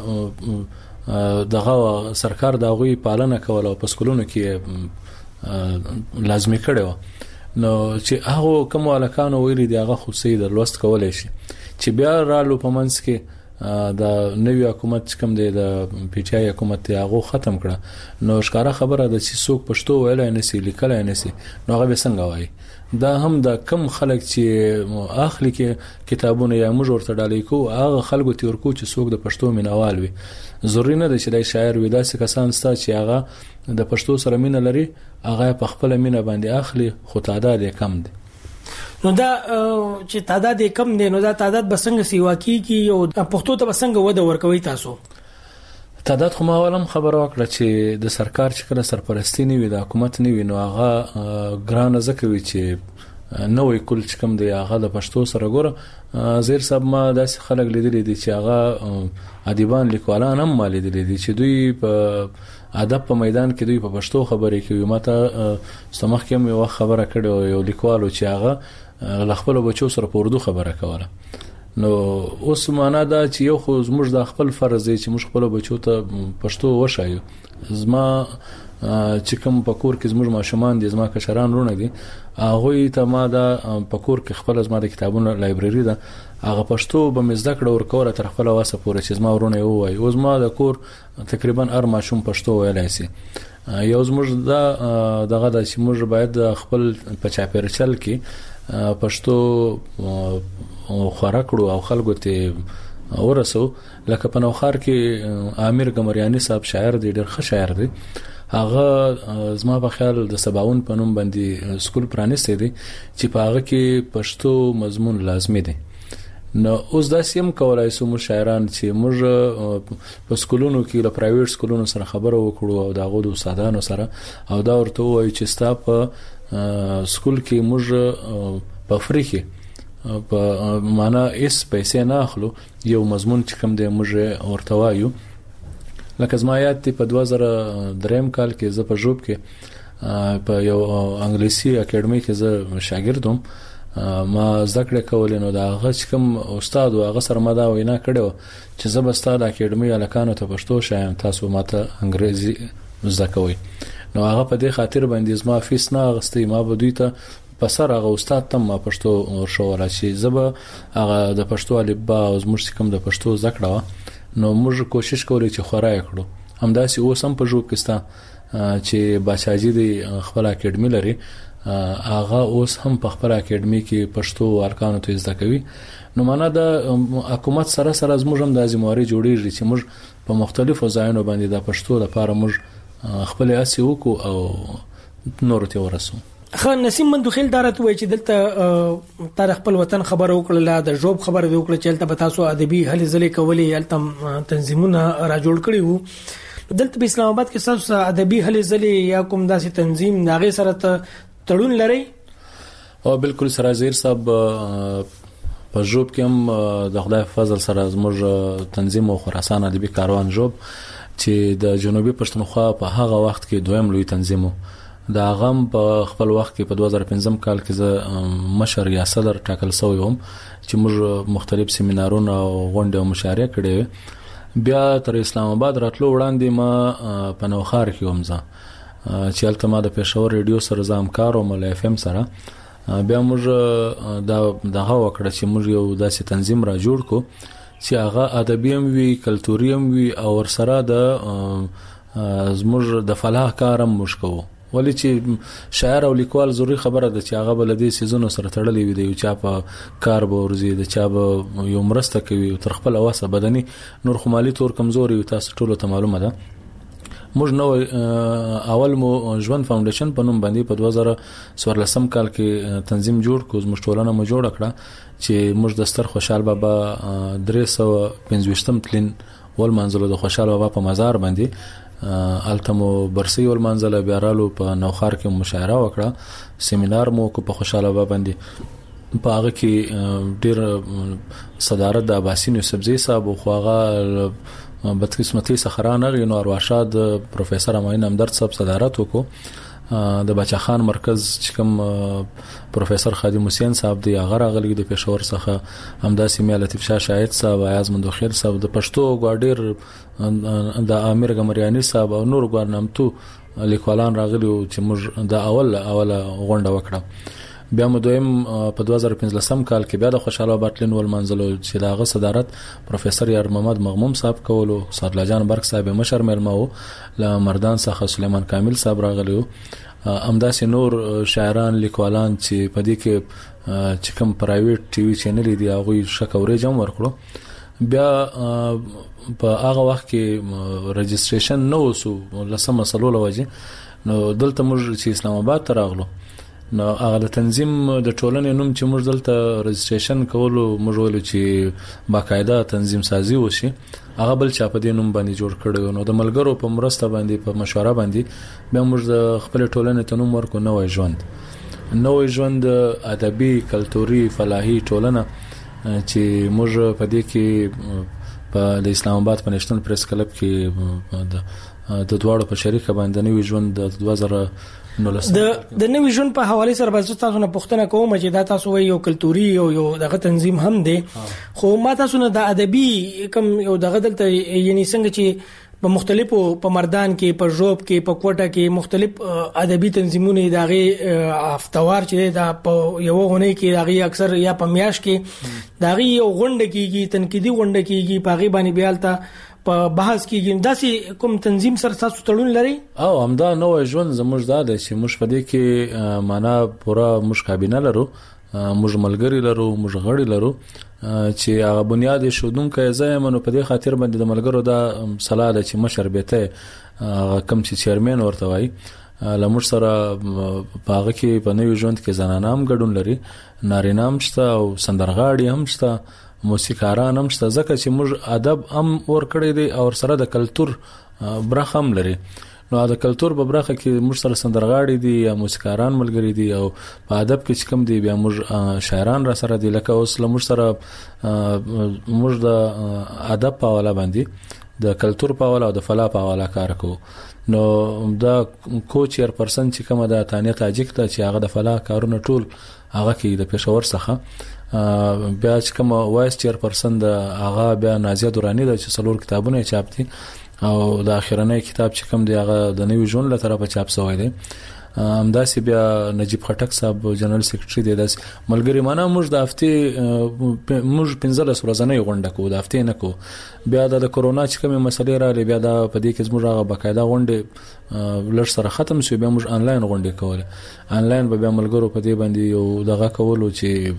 دغه سرکار دغه پالنه کوله په سکولونو کې لازمي کړو نو چې هغه کوم الکانو ویلي دی هغه خو سید لوست کولای شي چې بیا رالو په منځ کې د نوی حکومت کوم دی د پی ټی آی حکومت هغه ختم کړه نو ښکارا خبره ده چې څوک پښتو ویلای نه سي لیکلای نه سي نو هغه به څنګه وایي دا هم د کم خلک چې اخلي کې کتابونه یا موږ ورته ډالې کو هغه خلکو تیر کو چې څوک د پښتو مینوال وي ضروري نه ده چې د شاعر وي داسې کسان ستا چې هغه د پښتو سره مینه لري هغه په خپل مینه باندې اخلي خو تعداد یې کم دی نو دا چې تعداد یې کم دی نو دا تعداد بسنګ سی واقعي کې او پښتو ته بسنګ وده ورکوي تاسو تعداد خو ما ولم خبر وکړه چې د سرکار چې کله سرپرستی نه وي د حکومت نه وي نو هغه ګران زکوي چې نوې کول چې کوم دی هغه د پښتو سره ګوره زیر صاحب ما داسې خلک لیدلي دي چې هغه ادیبان لیکوالان هم ما لیدلي دي چې دوی په ادب په میدان کې دوی په پښتو خبرې کوي. ماته سمخ کې یو خبره کړو یو لیکوالو چې هغه خپل بچو سره په اردو خبره کوله. نو اوس معنا دا چې یو خو زموږ د خپل فرض دی چې موږ خپل بچو ته پښتو وشایو. زما چې کوم په کور کې زموږ ماشومان دي زما کشران رونه دي هغه ته ما دا په کور کې خپل زما د کتابونو لایبرری ده هغه پښتو به مزده کړه ورکوره تر خپل واسه پورې چې زما ورونه وای او زما د کور تقریبا هر ماشوم پښتو ویلای شي. یو زموږ دا دغه د چې موږ باید خپل په چاپیرچل کې پښتو خوراکړو او خلکو ته ورسو. لکه په نوخار کې امیر ګمریانی صاحب شاعر دی ډېر ښه شاعر دی هغه زما په خیال د سباون په نوم باندې سکول پرانیستی دی چې په هغه کې پښتو مضمون لازمي دی. نو اوس دا سیم کولای سو مو شاعران چې موږ په سکولونو کې له پرایویټ سکولونو سره خبرو وکړو او داغو د استادانو سره او دا ورته وایي چې ستا په سکول کې موږ په فریخي په معنا اس پیسې نه اخلو یو مضمون چې کوم دی موږ ورته وایو. لکه زما یاد دی په دوه زره دریم کال کې زه په جوب کې په یو انګلیسي اکیډمي کې زه شاګرد وم ما ذکر کول نو دا هغه چې کوم استاد او هغه سره ما دا وینا کړو چې زه به ستاسو د اکیډمي الکانو ته پښتو شایم تاسو ماته انګریزي زده کوئ. نو هغه په دې خاطر باندې زما فیس نه غستې ما به دوی ته پسر هغه استاد ته ما پښتو ورشوله چې زه هغه د پښتو الفبا او زموږ کوم د پښتو ذکر نو موږ کوشش کولی چې خورای کړو. همداسې اوس هم په جوب کې ستا چې بچاجي دی خپل اکیډمي لري هغه اوس هم په خپل اکیډمي کې پښتو ارکانو ته زده کوي. نو معنا د حکومت سره سره زموږ هم د ازمواري جوړیږي چې موږ په مختلفو ځایونو باندې د پښتو لپاره موږ خپل اسي وکړو او نور ته ورسو. خان نسیم مندوخیل دارت وای چې دلته تاریخ خپل وطن خبر وکړه د جوب خبر وکړه چې تل تاسو ادبي هلې ځلې کولې التم تنظیمونه را جوړ کړي وو. دلته په اسلام آباد کې تاسو ادبي هلې ځلې یا کوم داسې تنظیم ناغه سره تړون لري؟ او بالکل سره زیر صاحب په جوب کې هم د خدای فضل سره زموږ تنظیم او خراسان ادبي کاروان جوب چې د جنوبي پښتونخوا په هغه وخت کې دویم لوی تنظیم و. دا غم په خپل وخت کې په دوه زره پنځم کال کې زه مشر یا صدر ټاکل شوی وم چې موږ مختلف سیمینارونه او غونډې او مشارکت کړې. بیا تر اسلام آباد راتلو وړاندې ما په نوخار کې ومزه چې البته ما د پېښور ریډیو سره زام کار او مل اف ام سره بیا موږ دا دغه وکړه چې موږ یو داسې تنظیم را جوړ کو چې هغه ادبي هم وي کلتوري هم وي او ورسره د زموږ د فلاح کار هم موږ کوو. ولی چې شاعر او لیکوال ضروري خبره ده چې هغه بلدي سيزونو سره تړلې وي دی چې په کار به ورزي د چا به یو مرسته کوي تر خپل اواسه بدني نور خمالي تور کمزوري تاسو ټول ته معلومه ده. موږ نو اول مو ژوند فاونډیشن په نوم باندې په دوه زره څوارلسم کال کې تنظیم جوړ کو زموږ ټولنه مو جوړ کړه چې موږ د ستر خوشحال بابا درې سوه پنځوستم تلین ول منځلو د خوشحال بابا په مزار باندې التمو برسي ول منځله بیارالو په نوخار کې مشاعره وکړه سیمینار مو کو په خوشحال بابا باندې په هغه کې ډیر صدارت د عباسین یوسفزئی صاحب خو هغه بدقسمتي سخرانه غي نو ارواښاد پروفیسور امین همدرد صاحب صدارت وکړو د بچا خان مرکز چې کوم پروفیسور خادم حسین صاحب دی هغه راغلی د پېښور څخه همداسې میا لطیف شاه شاهد صاحب ایاز مندوخیل صاحب د پښتو ګوډیر د امیر ګمریانی صاحب او نور ګورنمتو لیکوالان راغلی چې موږ د اول اوله غونډه وکړه. بیا مو دویم په دوه زره پنځلسم کال کې بیا د خوشاله باتلین ول منځلو چې داغه صدارت پروفیسور یار محمد مغموم صاحب کولو سرلا جان برک صاحب مشر ملمو ل مردان څخه سليمان کامل صاحب راغلیو امداسي نور شاعران لیکوالان چې په دې کې چې کوم پرایویټ ټي وي چینل دی هغه شکورې جام ورکړو. بیا په هغه وخت کې رجسټریشن نو وسو لسمه مسلو لوجه نو دلته موږ چې اسلام آباد ته راغلو نو هغه د تنظیم د ټولنې نوم چې موږ دلته رجسټریشن کولو موږ ول چې باقاعده تنظیم سازي وشي هغه بل چا په دې نوم باندې جوړ کړو نو د ملګرو په مرسته باندې په مشوره باندې بیا موږ د خپل ټولنې ته نوم ورکو نوې ژوند نوې ژوند ادبي کلتوري فلاحي ټولنه چې موږ په دې کې په د اسلام آباد په نېشنل پریس کلب کې د دواړو په شریکه باندې نوې ژوند د دوه زره نولس د د نوې ژوند په حواله سره به تاسو نه پوښتنه کوم چې دا تاسو یو کلتوري یو یو دغه تنظیم هم دی خو ما تاسو نه د ادبي کوم یو دغه دلته یعنی څنګه چې په مختلفو په مردان کې په ژوب کې په کوټه کې مختلف ادبي تنظیمونه دغه هفتوار چې دا په یو غونې کې دغه اکثر یا په میاش کې دغه یو غونډه کېږي تنقیدي غونډه کېږي په غي باندې بیالته په بحث کېږي داسې کوم تنظیم سره تاسو تړون لري او همدا نوې ژوند زموږ دا د چې موږ په دې کې معنا پورا موږ کابینه لرو موږ ملګری لرو موږ غړي لرو چې هغه بنیاد شودونکو زایمنو په دې خاطر باندې د ملګرو دا صلاح ده چې مشر بیته کم چې چیرمن ورته وای لمر سره پاغه کې په نوې ژوند کې زنانام ګډون لري نارینام شته او سندرغاړي هم شته موسیقاران هم شته ځکه چې موږ ادب هم ور کړی دی او سره د کلچر برخه هم لري نو د کلچر په برخه کې موږ سره سندرغاړي دي یا موسیقاران ملګری دي او په ادب کې چې کوم دی بیا موږ شاعران را سره دي لکه اوس موږ سره موږ د ادب په حواله باندې د کلچر په حواله او د فلا په حواله کار کوو نو دا کوچیر پرسن چې کومه د تانیه تاجک ته چې هغه د فلا کارونه ټول هغه کې د پېښور څخه بیا چې کوم وایس چیر پرسن د هغه بیا نازیه دورانی د چې څلور کتابونه چاپ دي او د اخرنۍ کتاب چې کوم دی هغه د نوې ژوند له طرفه چاپ شوی دی همداسې بیا نجیب خټک صاحب جنرال سیکریټري دی داس ملګری معنا موږ د هفته موږ پنځلس ورځې غونډه کوو د هفته نه کوو بیا د کرونا چې کومه مسلې را لې بیا د په دې کې موږ هغه بقاعده غونډه لړ سره ختم شو بیا موږ انلاین غونډه کوله انلاین به بیا ملګرو په دې باندې یو دغه کولو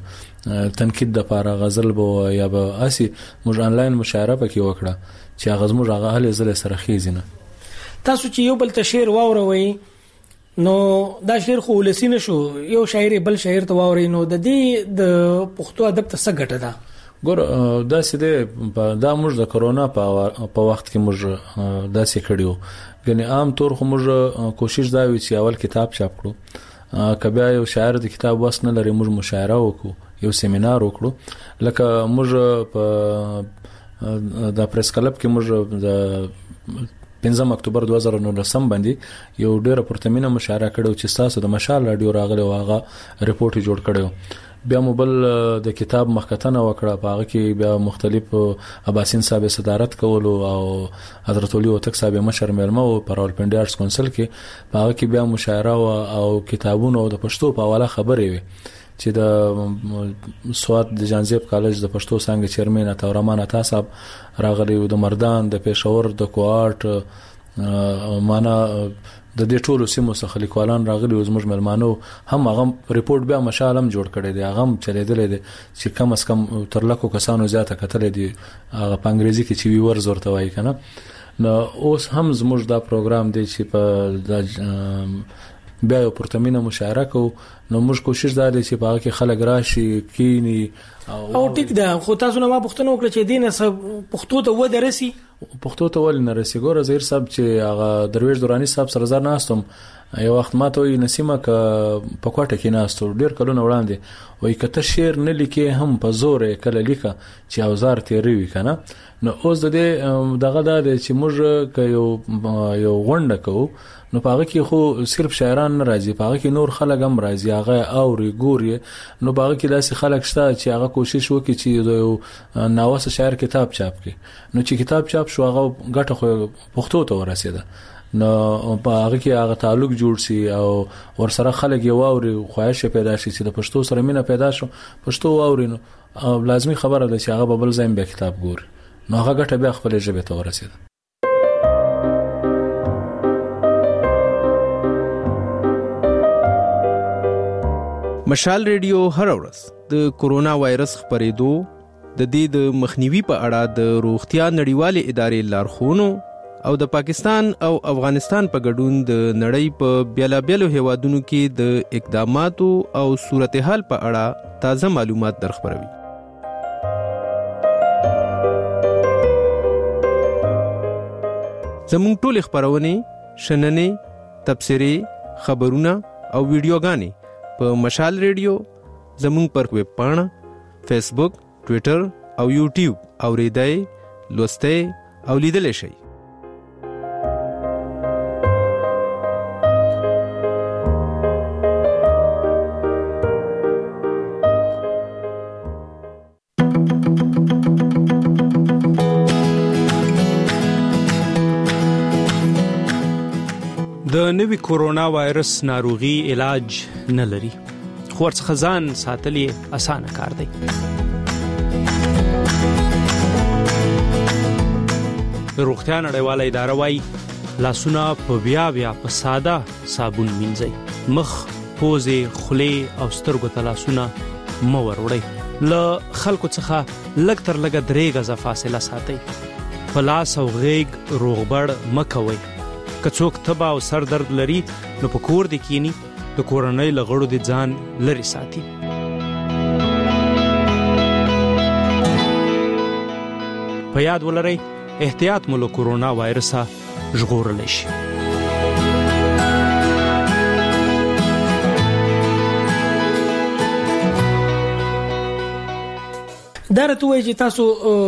چې تنقید د پاره غزل بو یا به اسی موږ انلاین مشاعره پکې وکړه چې هغه موږ هغه اهل زله سره خېزینه تاسو چې یو بل تشیر واوروي نو دا شعر خو ولسی نشو یو شاعر بل شاعر ته واوري نو د دې د پښتو ادب ته څه ګټه ده ګور دا سده دا موږ د کرونا په وخت کې موږ دا سې کړیو غني عام طور خو موږ کوشش دا وی چې اول کتاب چاپ کړو کبه یو شاعر د کتاب وسنه لري موږ مشاعره وکړو یو سیمینار وکړو لکه موږ په د پریس کلب کې موږ د پنځم اکتوبر دوه زره نولس باندې یو ډیره پرتمینه مشاعره کړو چې تاسو د مشال رادیو راغلی واغه ریپورت جوړ کړو بیا موبل د کتاب مخکتنه وکړه په هغه کې بیا مختلف اباسین صاحب صدارت کولو او حضرت علي وتک صاحب مشر مېلمه او پرول پنډي آرټس کونسل کې په هغه کې بیا مشاعره او کتابونو د پښتو په حواله خبرې وي چې د سواد د جانزیب کالج د پښتو څنګه چیرمن عطا الرحمن عطا صاحب راغلی د مردان د پېښور د کوارټ معنا د دې ټولو سیمو څخه لیکوالان راغلي او زموږ ملمانو هم هغه ریپورت بیا مشالم جوړ کړی دی هغه چلیدل دي چې کم اس کم تر لکو کسانو زیاته کتل دي هغه په انګریزي کې چې ویور زورته وایي کنه نو اوس هم زموږ دا پروګرام دی چې په بیا یو پرتمینه مشاعره کو نو موږ کوشش دا دی چې په کې خلک راشي کینی او ټیک ده خو تاسو نه ما پښتنو وکړه چې دینه سب پښتو ته و درسي پښتو ته ول نه رسي ګوره زهیر صاحب چې هغه درویش دورانی صاحب سره زار ناستم یو وخت ما ته نسیمه ک په کوټه کې ناستو ډیر کلونه وړاندې وای کته شعر نه لیکي هم په زور کله لیکه چې اوزار تیری وی کنه نو اوس د دې دغه د چې موږ ک یو یو غونډه کوو نو پاره کې خو صرف شاعران نه راځي پاره کې نور خلک هم راځي هغه اوري ګوري نو پاره کې داسې خلک شته چې هغه کوشش وکړي چې یو ناوسه شاعر کتاب چاپ کړي نو چې کتاب چاپ شو هغه ګټه خو پښتو ته ورسېده نو پاره کې هغه تعلق جوړ سي او ورسره خلک یو اوري خواهش پیدا شي چې د پښتو سره مینه پیدا شو پښتو اوري نو لازمي خبره ده چې هغه بل ځای به کتاب ګوري نو هغه ګټه به خپل ژبه ته ورسېده مشال ریډیو هر ورځ د کورونا وایرس خپرېدو د دې د مخنیوي په اړه د روغتیا نړیوالې ادارې لارښوونو او د پاکستان او افغانستان په ګډون د نړۍ په بیلابیلو هیوادونو کې د اقداماتو او صورتحال په اړه تازه معلومات درخبروي. زموږ ټول خبرونه، شننې، تبصرې، خبرونه او ویډیوګانې په مشال ریډیو زمونږ پر ویب پاڼه فیسبوک ټوئیټر او یوټیوب اوریدای لوستای او لیدل شئ. د نوي کورونا وایرس ناروغي علاج نه لري، خو ورڅخه ځان ساتل یې اسانه کار دی. د روغتیا نړیواله اداره وايي لاسونه په بیا بیا په ساده صابون مینځئ، مخ، پوزې، خولې او سترګو ته لاسونه مه وروړئ. له خلکو څخه لږ تر لږه درې غزه فاصله ساتئ. په لاس او غیږ روغبړ مه کوئ. که څوک تبه او سر درد لري نو په کور دې کینی، د کورنۍ له غړو دې ځان لرې ساتي. په یاد ولرئ احتیاط مو له کورونا وایرسه ژغورلی شي. دا راته وایي چې تاسو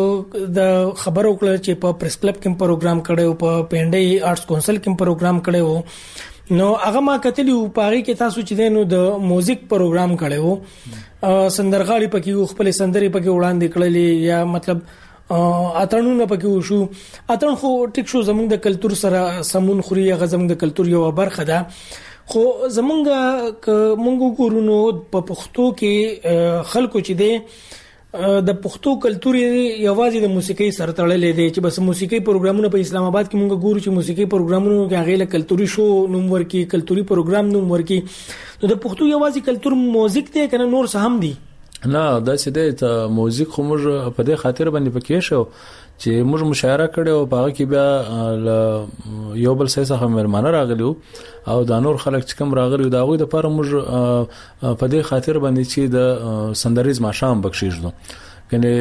د خبرو کړل چې په پریس کلب کې پروګرام کړو، په پینډي آرټس کونسل کې پروګرام کړو، نو هغه ما کتلی او پاره کې تاسو چې دینو د موزیک پروګرام کړو، سندرغاړي پکې خپل سندري پکې وړاندې کړلې، یا مطلب اترنونه پکې وشو. اترن خو ټیک شو زموږ د کلچر سره سمون خوري، هغه زموږ د کلچر یو برخه ده، خو زموږ ک مونږ ګورونو په پښتو کې خلکو چې دي د پښتو کلچر یوازې د موسیقي سره تړلې دي، چې بس موسیقي پروګرامونه په اسلام آباد کې مونږ ګورو چې موسیقي پروګرامونو کې هغه له کلچري شو نوم ورکی، کلچري پروګرام نوم ورکی. نو د پښتو یوازې کلچر موزیک دی کنه نور څه هم دي؟ نه دا چې د ته موزیک خو موږ په دې خاطر باندې پکې شو چې موږ مشاعره کړو او هغه کې بیا یو بل څه څخه مېرمانه راغلیو او د نور خلک چې کوم راغلیو دا غوي د پاره موږ په دې خاطر باندې چې د سندریز ماشام بخښیږو. کنه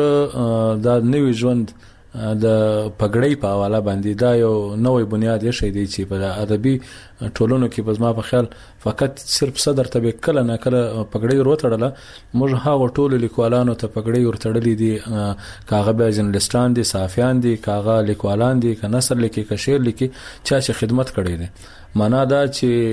موږ دا نوې ژوند د پګړۍ په حواله باندې دا یو نوې بنیاد یې شې دی چې په ادبي ټولنو کې په ځما په خیال فقط صرف صدر ته کله نه کله پګړۍ وروتړله. موږ هغه ټول لیکوالانو ته پګړۍ ورتړلې دي، کاغه به جرنالستان دي، صحافیان دي، کاغه لیکوالان دي، ک نثر لیکي، ک شعر لیکي، چا چې خدمت کړي دي. معنا دا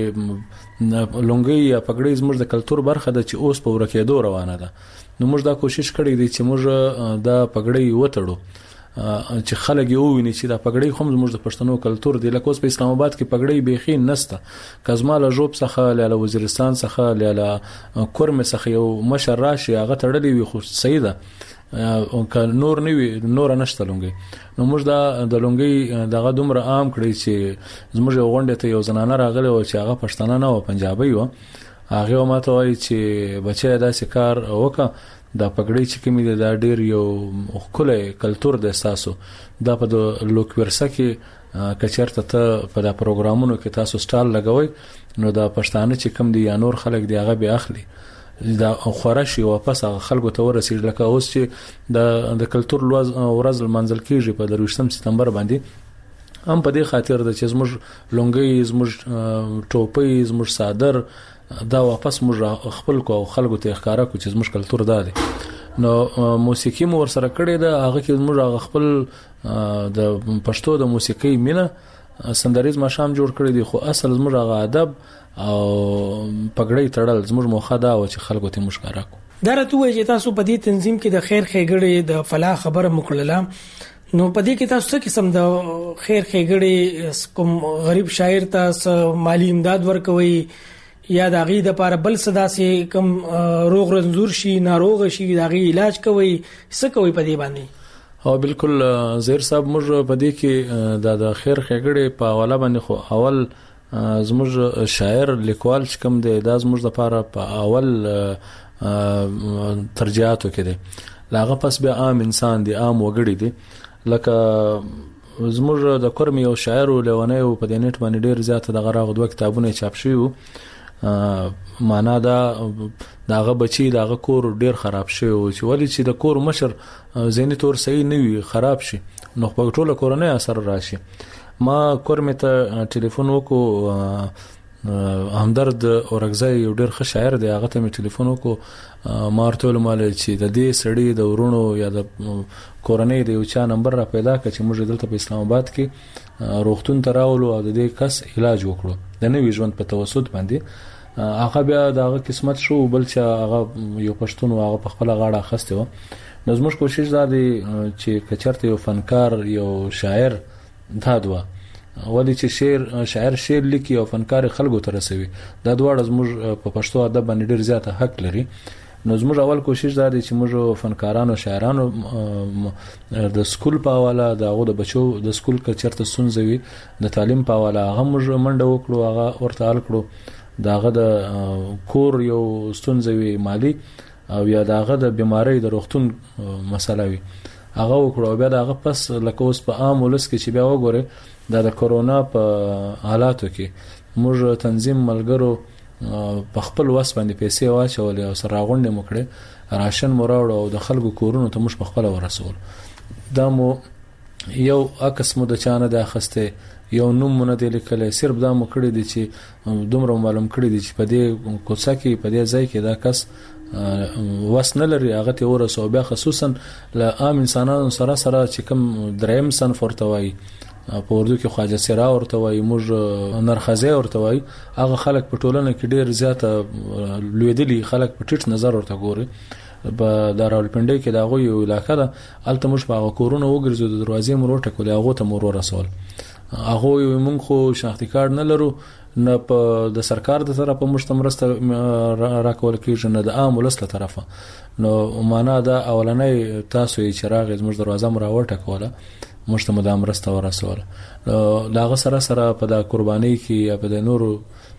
چې لونګي یا پګړۍ زموږ د کلچر برخه ده چې اوس په ورکېدو روانه ده. نو موږ دا کوشش کړی دی چې موږ دا پګړۍ وتړو چې خلک یو ویني چې دا پګړۍ هم زموږ د پښتنو کلچر دی. لکه اوس په اسلام آباد کې پګړۍ بيخي نسته، کزماله جوب څخه لاله وزیرستان څخه لاله کورم څخه یو مشر راشي هغه تړلې وي، خو سیده او ک نور نیوي نور نشته لونګي. نو موږ دا د لونګي دغه دومره عام کړی چې زموږ یو غونډه ته یو زنانه راغله او چې هغه پښتانه نه او پنجابي و، هغه ماته وایي چې بچي دا سکار وکړه دا پګړۍ چې کومې ده دا ډیر یو خپل کلچر د احساسو دا په د لوکورسه کې کچرته ته په دا پروګرامونو کې تاسو سټال لګوي، نو دا پښتانه چې کوم دي یا نور خلک دی هغه به اخلي دا خورشي واپس هغه خلکو ته ورسېږي. لکه اوس چې د د کلچر ورځ منځل کېږي په درویشتم سپتمبر باندې، هم په دې خاطر د چې زموږ لونګي، زموږ ټوپۍ، زموږ صادر دا واپس موږ خپل کو خلکو ته ښکارا کو چې زموږ کلچر دا دی. نو موسیقي مو ور سره کړی دا هغه کې موږ خپل د پښتو د موسیقي مینه سندریز ماشام جوړ کړی دی، خو اصل زموږ هغه ادب او پګړۍ تړل زموږ موخه دا و چې خلکو ته مشکاره کو. دا راته وایي چې تاسو په دې تنظیم کې د خیر خېګړې د فلاح خبره مکړله، نو په دې کې تاسو څه قسم د خیر خېګړې کوم غریب شاعر ته مالی امداد ورکوي یا د غي د لپاره بل صدا سي کم روغ رنځور شي ناروغ شي د غي علاج کوي څه کوي په دې باندې؟ او بالکل زهیر صاحب موږ په دې کې د خیر خېګړې په حواله باندې خو اول زموږ شاعر لیکوال چې کوم دی دا زموږ لپاره په اول ترجیحاتو کې دی، لاغه پس به عام انسان دی، عام وګړي دی. لکه زموږ د کورم یو شاعر ولونه په دې نت باندې ډیر زیات د غراغ دوه کتابونه چاپ شوی، معنا دا داغه بچی داغه کور ډیر خراب شوی او چې ولی چې د کور مشر زینی تور صحیح نه وي خراب شي نو په ټوله کورنۍ اثر راشي. ما کورمه ته ټلیفون وکړو همدرد اورګزای یو ډېر ښه شاعر دی، هغه ته مې ټلیفون وکړو، ما ورته ویل مال چې د دې سړي د ورونو یا د کورنۍ د یو چا نمبر را پیدا کړ چې موږ دلته په اسلام آباد کې روغتون ته راولو او د دې کس علاج وکړو د نوي ژوند په توسط باندې. هغه بیا دغه قسمت شو، بل چې هغه یو پښتون و، هغه په خپل غاړه اخسته و. نو زموږ کوشش دا دی چې کچرته یو فنکار یو شاعر دا دوا ولی چې شعر شاعر شعر لیکي او فنکار خلکو ته رسوي، دا دواړه زموږ په پښتو ادب باندې ډېر زیات حق لري. نو زموږ اول کوشش دا دی چې موږ فنکارانو شاعرانو د سکول په حواله د هغو د بچو د سکول که چېرته ستونزه وي د تعلیم په حواله هغه موږ منډه وکړو، هغه ورته حل کړو. د هغه د کور یو ستونزه وي مالی او یا د هغه د بیماری د روغتون مسله وي هغه وکړو. بیا د هغه پس لکه اوس په عام ولس کې چې بیا وګورئ دا د کورونا په حالاتو کې موږ تنظیم ملګرو په خپل وس باندې پیسې واچولې او سره راغونډې مو کړې، راشن مو راوړ او د خلکو کورونو ته موږ په خپله ورسول. دا مو یو عکس مو د چا نه دی اخیستی، یو نوم مو نه دی لیکلی، صرف دا مو کړی دی چې دومره معلوم کړی دی چې په دې کوڅه کې په دې ځای کې دا کس وس نه لري، هغه ته ورسو. بیا خصوصا له عام انسانانو سره سره چې کوم دریم صنف ورته وایي، په اردو کې خواجه سرا ورته وایي، موږ نرخزی ورته وایي، هغه خلک په ټولنه کې ډېر زیاته لوېدلي خلک په ټیټ نظر ورته ګوري. په د راولپنډۍ کې د هغوی یو علاقه ده، هلته موږ په هغه کورونه وګرځو، د دروازې مو وټکولې، هغو ته مو ورسول. هغوی موږ خو شناختي کارت نه لرو، نه په د سرکار د طرفه موږ ته مرسته راکول کېږي، نه د عام ولس له طرفه. نو معنا دا اولنی تاسو یې چې راغئ زموږ دروازه مو راوټکوله، موږ ته مو دا مرسته ورسوله. د هغه سره سره په د قربانۍ کې یا په د نورو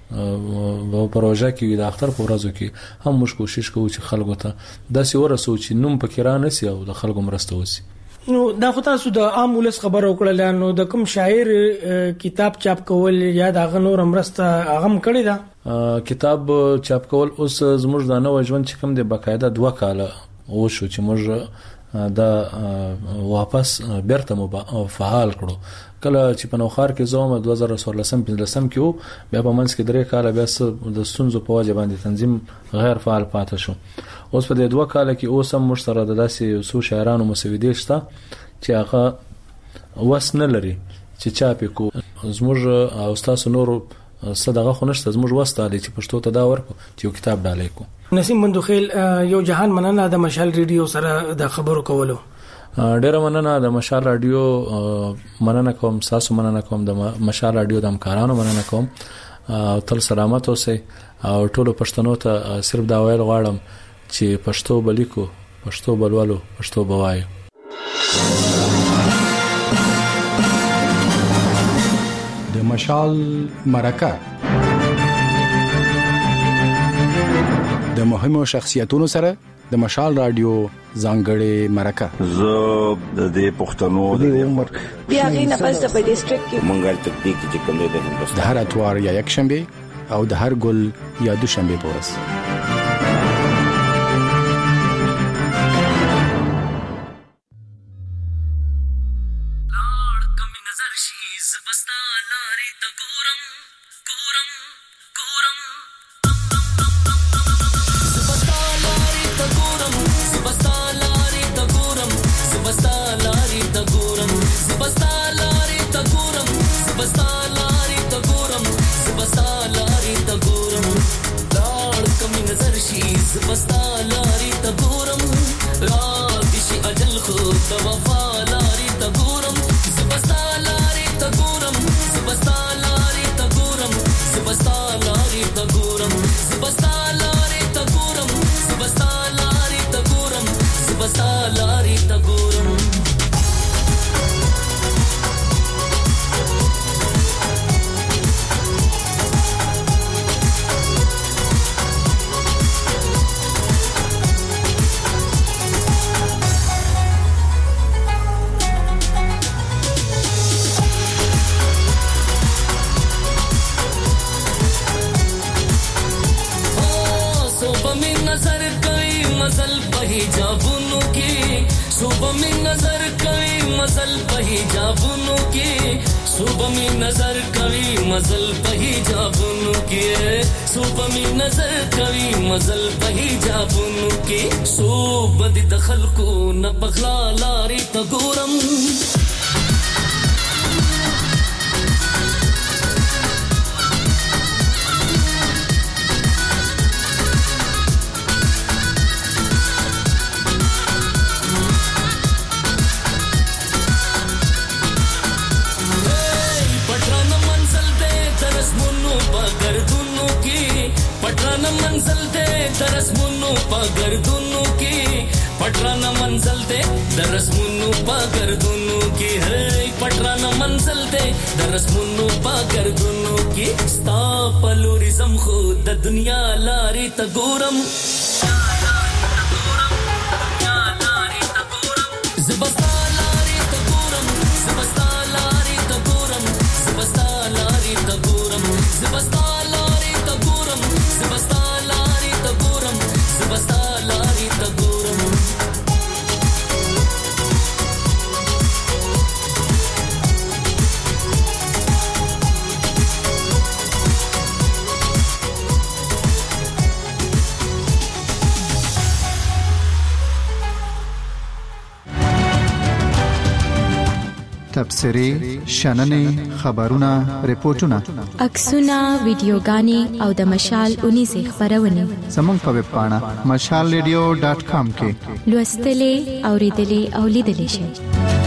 پروژه کې د اختر په ورځو کې هم موږ کوشش کوو چې خلکو ته داسې ورسو چې نوم پکې را نسی او د خلکو مرسته وسی. نو دا خو تاسو د عام ولس خبره وکړه، نو د کوم شاعر کتاب چاپ کول یا د هغه نور مرسته هغه هم کړی ده؟ کتاب چاپ کول اوس زموږ د نوې ژوند چې کوم دی بقاعده دوه کاله وشو چې موږ دا واپس بیرته مو فعال کړو. کله چې په نوخار کې زوم دوه زره څوارلسم پنځلسم کې وو، بیا په منځ کې درې کاله بیا د ستونزو په وجه باندې تنظیم غیر فعال پاتې شو. اوس په دې دوه کاله کې اوس هم موږ سره د داسې څو شاعرانو مسودې شته چې هغه وس نه لري چې چاپ کو. زموږ او تاسو نور صدقه خو نشته، زموږ وسته دي چې پښتو ته دا ورکو چې یو کتاب ډالې کو. نسیم بندوخیل، یو جهان مننه د مشال ریډیو سره د خبرو کولو. ډیره مننه د مشال رادیو، مننه کوم تاسو، مننه کوم د مشال رادیو د همکارانو، مننه کوم. تل سلامت اوسئ او ټولو پښتنو ته صرف دا ویل غواړم چې پښتو بلیکو، پښتو بلولو، پښتو بوایو. د مشال مرکه د مهمو شخصیتونو سره د مشال رادیو ځانګړې مرکه. زه د دې پښتنو د عمر بیا غي نه پس د ډیسټریکټ کې منګل تکتیک چې کوم دی د هندوستان د هر اتوار یا یک شنبه او د هر ګل یا دوشنبه پورس. صبح میں نظر کوي مزل په حجابونو کې صبح میں نظر کوي مزل په حجابونو کې صبح میں نظر کوي مزل په حجابونو کې صبح د خلکو نه بغلا لارې ته ګورم पटराना मंजिल दे दरस मुन्नू पागर दुनु की पटराना मंजिल दे दरस मुन्नू पागर दुनु की है पटराना मंजिल दे दरस मुन्नू पागर दुनु की स्ता पलूरिज्म खुद दुनिया लारी तगोरम ज़बस्ता लारी तगोरम ज़बस्ता लारी तगोरम ज़बस्ता लारी तगोरम ज़बस्ता लारी तगोरम ज़बस्ता लारी तगोरम ज़बस्ता लारी तगोरम تبصرې شننې خبرونه ریپورتونه عکسونه ویډیوګانې او د مشال اونیزه خبرونه زموږ په ویب پاڼه مشال ریډیو ډاټ کام کې لوستلې اوریدلې او لیدلې شئ